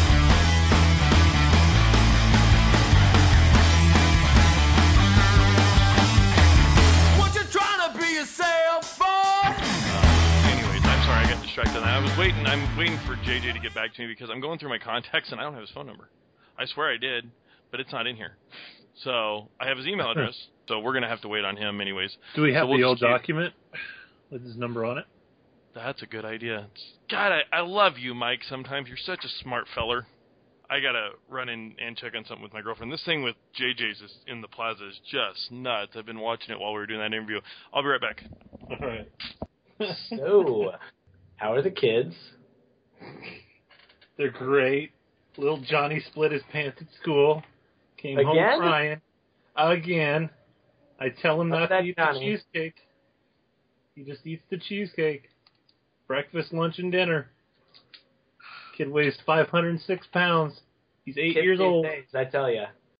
Distracted. I was waiting. I'm waiting for J J to get back to me because I'm going through my contacts and I don't have his phone number. I swear I did, but it's not in here. So I have his email address. So we're gonna have to wait on him, anyways. Do we have so we'll the old just... document with his number on it? That's a good idea. God, I, I love you, Mike. Sometimes you're such a smart feller. I gotta run in and check on something with my girlfriend. This thing with J J's is in the plaza is just nuts. I've been watching it while we were doing that interview. I'll be right back. All right. So. How are the kids? They're great. Little Johnny split his pants at school. Came Again? home crying. Again. I tell him not to eat Johnny? the cheesecake. He just eats the cheesecake. Breakfast, lunch, and dinner. Kid weighs five hundred six pounds. He's eight Kids years these old. days, I tell you.